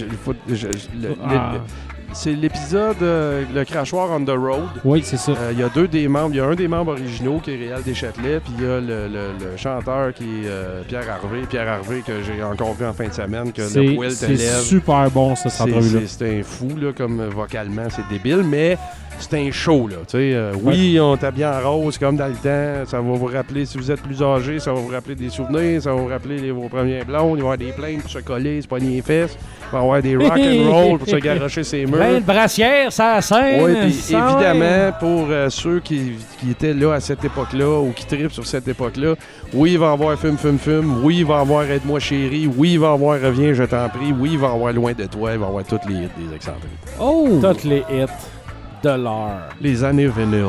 c'est l'épisode Le Crachoir on the Road. Oui, c'est ça. Il y a deux des membres. Il y a un des membres originaux qui est Réal Deschâtelet, puis il y a le chanteur qui est Pierre Harvey. Pierre Harvey, que j'ai encore vu en fin de semaine, que le poil te C'est lève. super bon, ça, cette entrevue-là. C'est un fou, là, comme vocalement, c'est débile, mais c'est un show, là. Oui, on t'habille en rose comme dans le temps. Ça va vous rappeler, si vous êtes plus âgé, ça va vous rappeler des souvenirs, ça va vous rappeler vos premiers blondes. Il va y avoir des plaintes pour se coller, se pogner les fesses. Il va y avoir des rock and roll pour se garrocher ses murs. Plein de brassières, ça scène. Oui, puis ça, évidemment, pour ceux qui étaient là à cette époque-là ou qui trippent sur cette époque-là, oui, il va y avoir Fume. Oui, il va y avoir Aide-moi chérie. Oui, il va y avoir Reviens, je t'en prie. Oui, il va y avoir Loin de toi. Il va y avoir toutes les hits des excentriques. Oh! Toutes les hits de l'heure. Les années vinyl.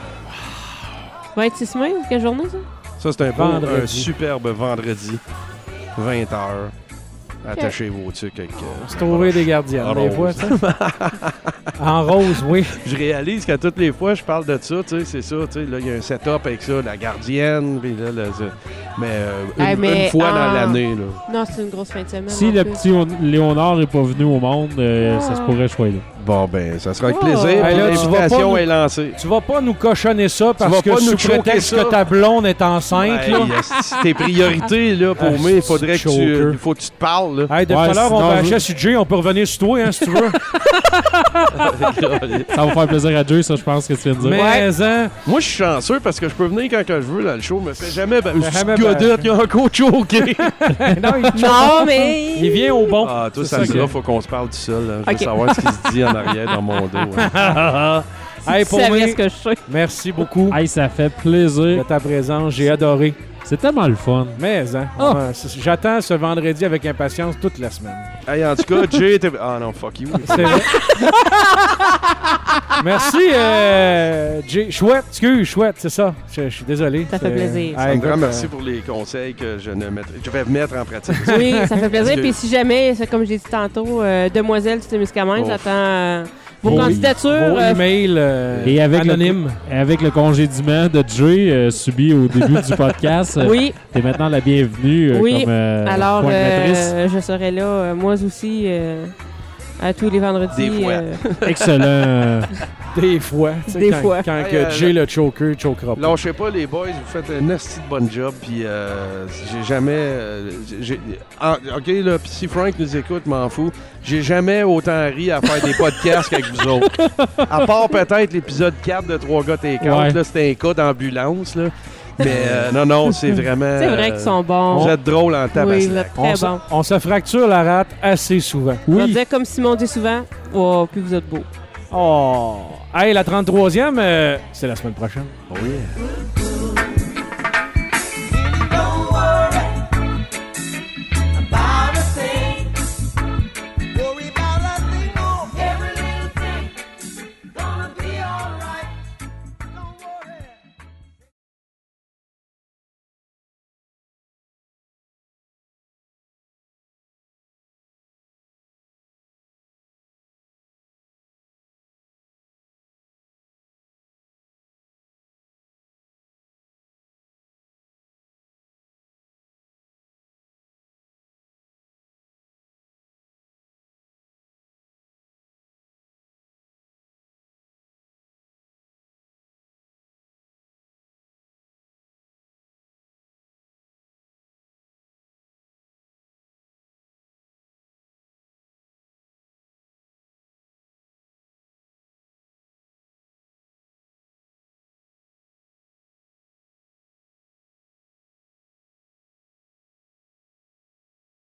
26 mai, quelle journée, ça? Ça, c'est un Vendredi. superbe vendredi, 20h. Attachez vos trucs avec... Se trouver des gardiennes, En des rose. fois, ça. En rose, oui. Je réalise qu'à toutes les fois, je parle de ça, tu sais, c'est ça, tu sais, là, il y a un setup avec ça, la gardienne, puis là, une fois dans l'année, là. Non, c'est une grosse fin de semaine. Si en le plus. petit Léonard n'est pas venu au monde, ça se pourrait choisir là. Bon, ben, ça sera avec Oh. plaisir. Hey, là, tu vas L'invitation pas est lancée. Tu vas pas nous cochonner ça parce vas que pas nous sous choquer prétexte ça. que ta blonde est enceinte, Hey, là. si tes priorités, là, pour Ah, moi, il faudrait que choker. il faut que tu te parles, là. Hey, de tout Ouais, à l'heure, on sinon, bâchait sur Jay, on peut revenir sur toi, hein, si tu veux. Ça va faire plaisir à Joe, ça, je pense que tu viens de dire. Mais, hein, Moi, je suis chanceux parce que je peux venir quand que je veux dans le show. Me fait jamais... jamais Godette, il y a encore choqué. non, Non, mais. il vient au bon. Ah, toi, C'est Sandra, ça que- faut qu'on se parle tout seul. Là. Je Ok. veux savoir ce qui se dit en arrière dans mon dos. Hein. Hey, Tu pour savais moi, ce que je sais. merci beaucoup Hey, ça fait de plaisir. ta présence. J'ai adoré. C'est tellement le fun. Mais, hein, Ah. j'attends ce vendredi avec impatience toute la semaine. Hey, en tout cas, Jay était... Ah non, fuck you. C'est vrai. Merci, Jay. Chouette, c'est ça. Je suis désolé. Ça fait plaisir. Hey, Sandra, écoute, merci pour les conseils que je vais mettre en pratique. Oui, ça fait plaisir. Parce que- Puis si jamais, c'est comme j'ai dit tantôt, Demoiselle du Témiscamingue, Oh. j'attends vos Vos- candidatures. Vos emails Et avec anonymes. Avec le congédiement de Joe subi au début du podcast, Oui, t'es maintenant la bienvenue Oui. comme alors co-animatrice. je serai là, moi aussi, à tous les vendredis. Des fois. Excellent. Des fois. tu sais, Des quand, fois. Quand Hey, que Jay le chokera pas. Lâchez pas les boys, vous faites un esti de bon job, puis j'ai jamais... OK, là, pis si Frank nous écoute, m'en fous, j'ai jamais autant ri à faire des podcasts qu'avec vous autres. À part peut-être l'épisode 4 de 3 gars Take Out, Ouais. là, c'était un cas d'ambulance, là. Mais non, c'est vraiment... C'est vrai qu'ils sont bons. Vous êtes drôles en Oui, tabac. vous êtes très bons. On se fracture la rate assez souvent. On va dire comme Simon dit souvent, oh, puis vous êtes beaux. Oh! Hey, la 33e, c'est la semaine prochaine. Oh yeah.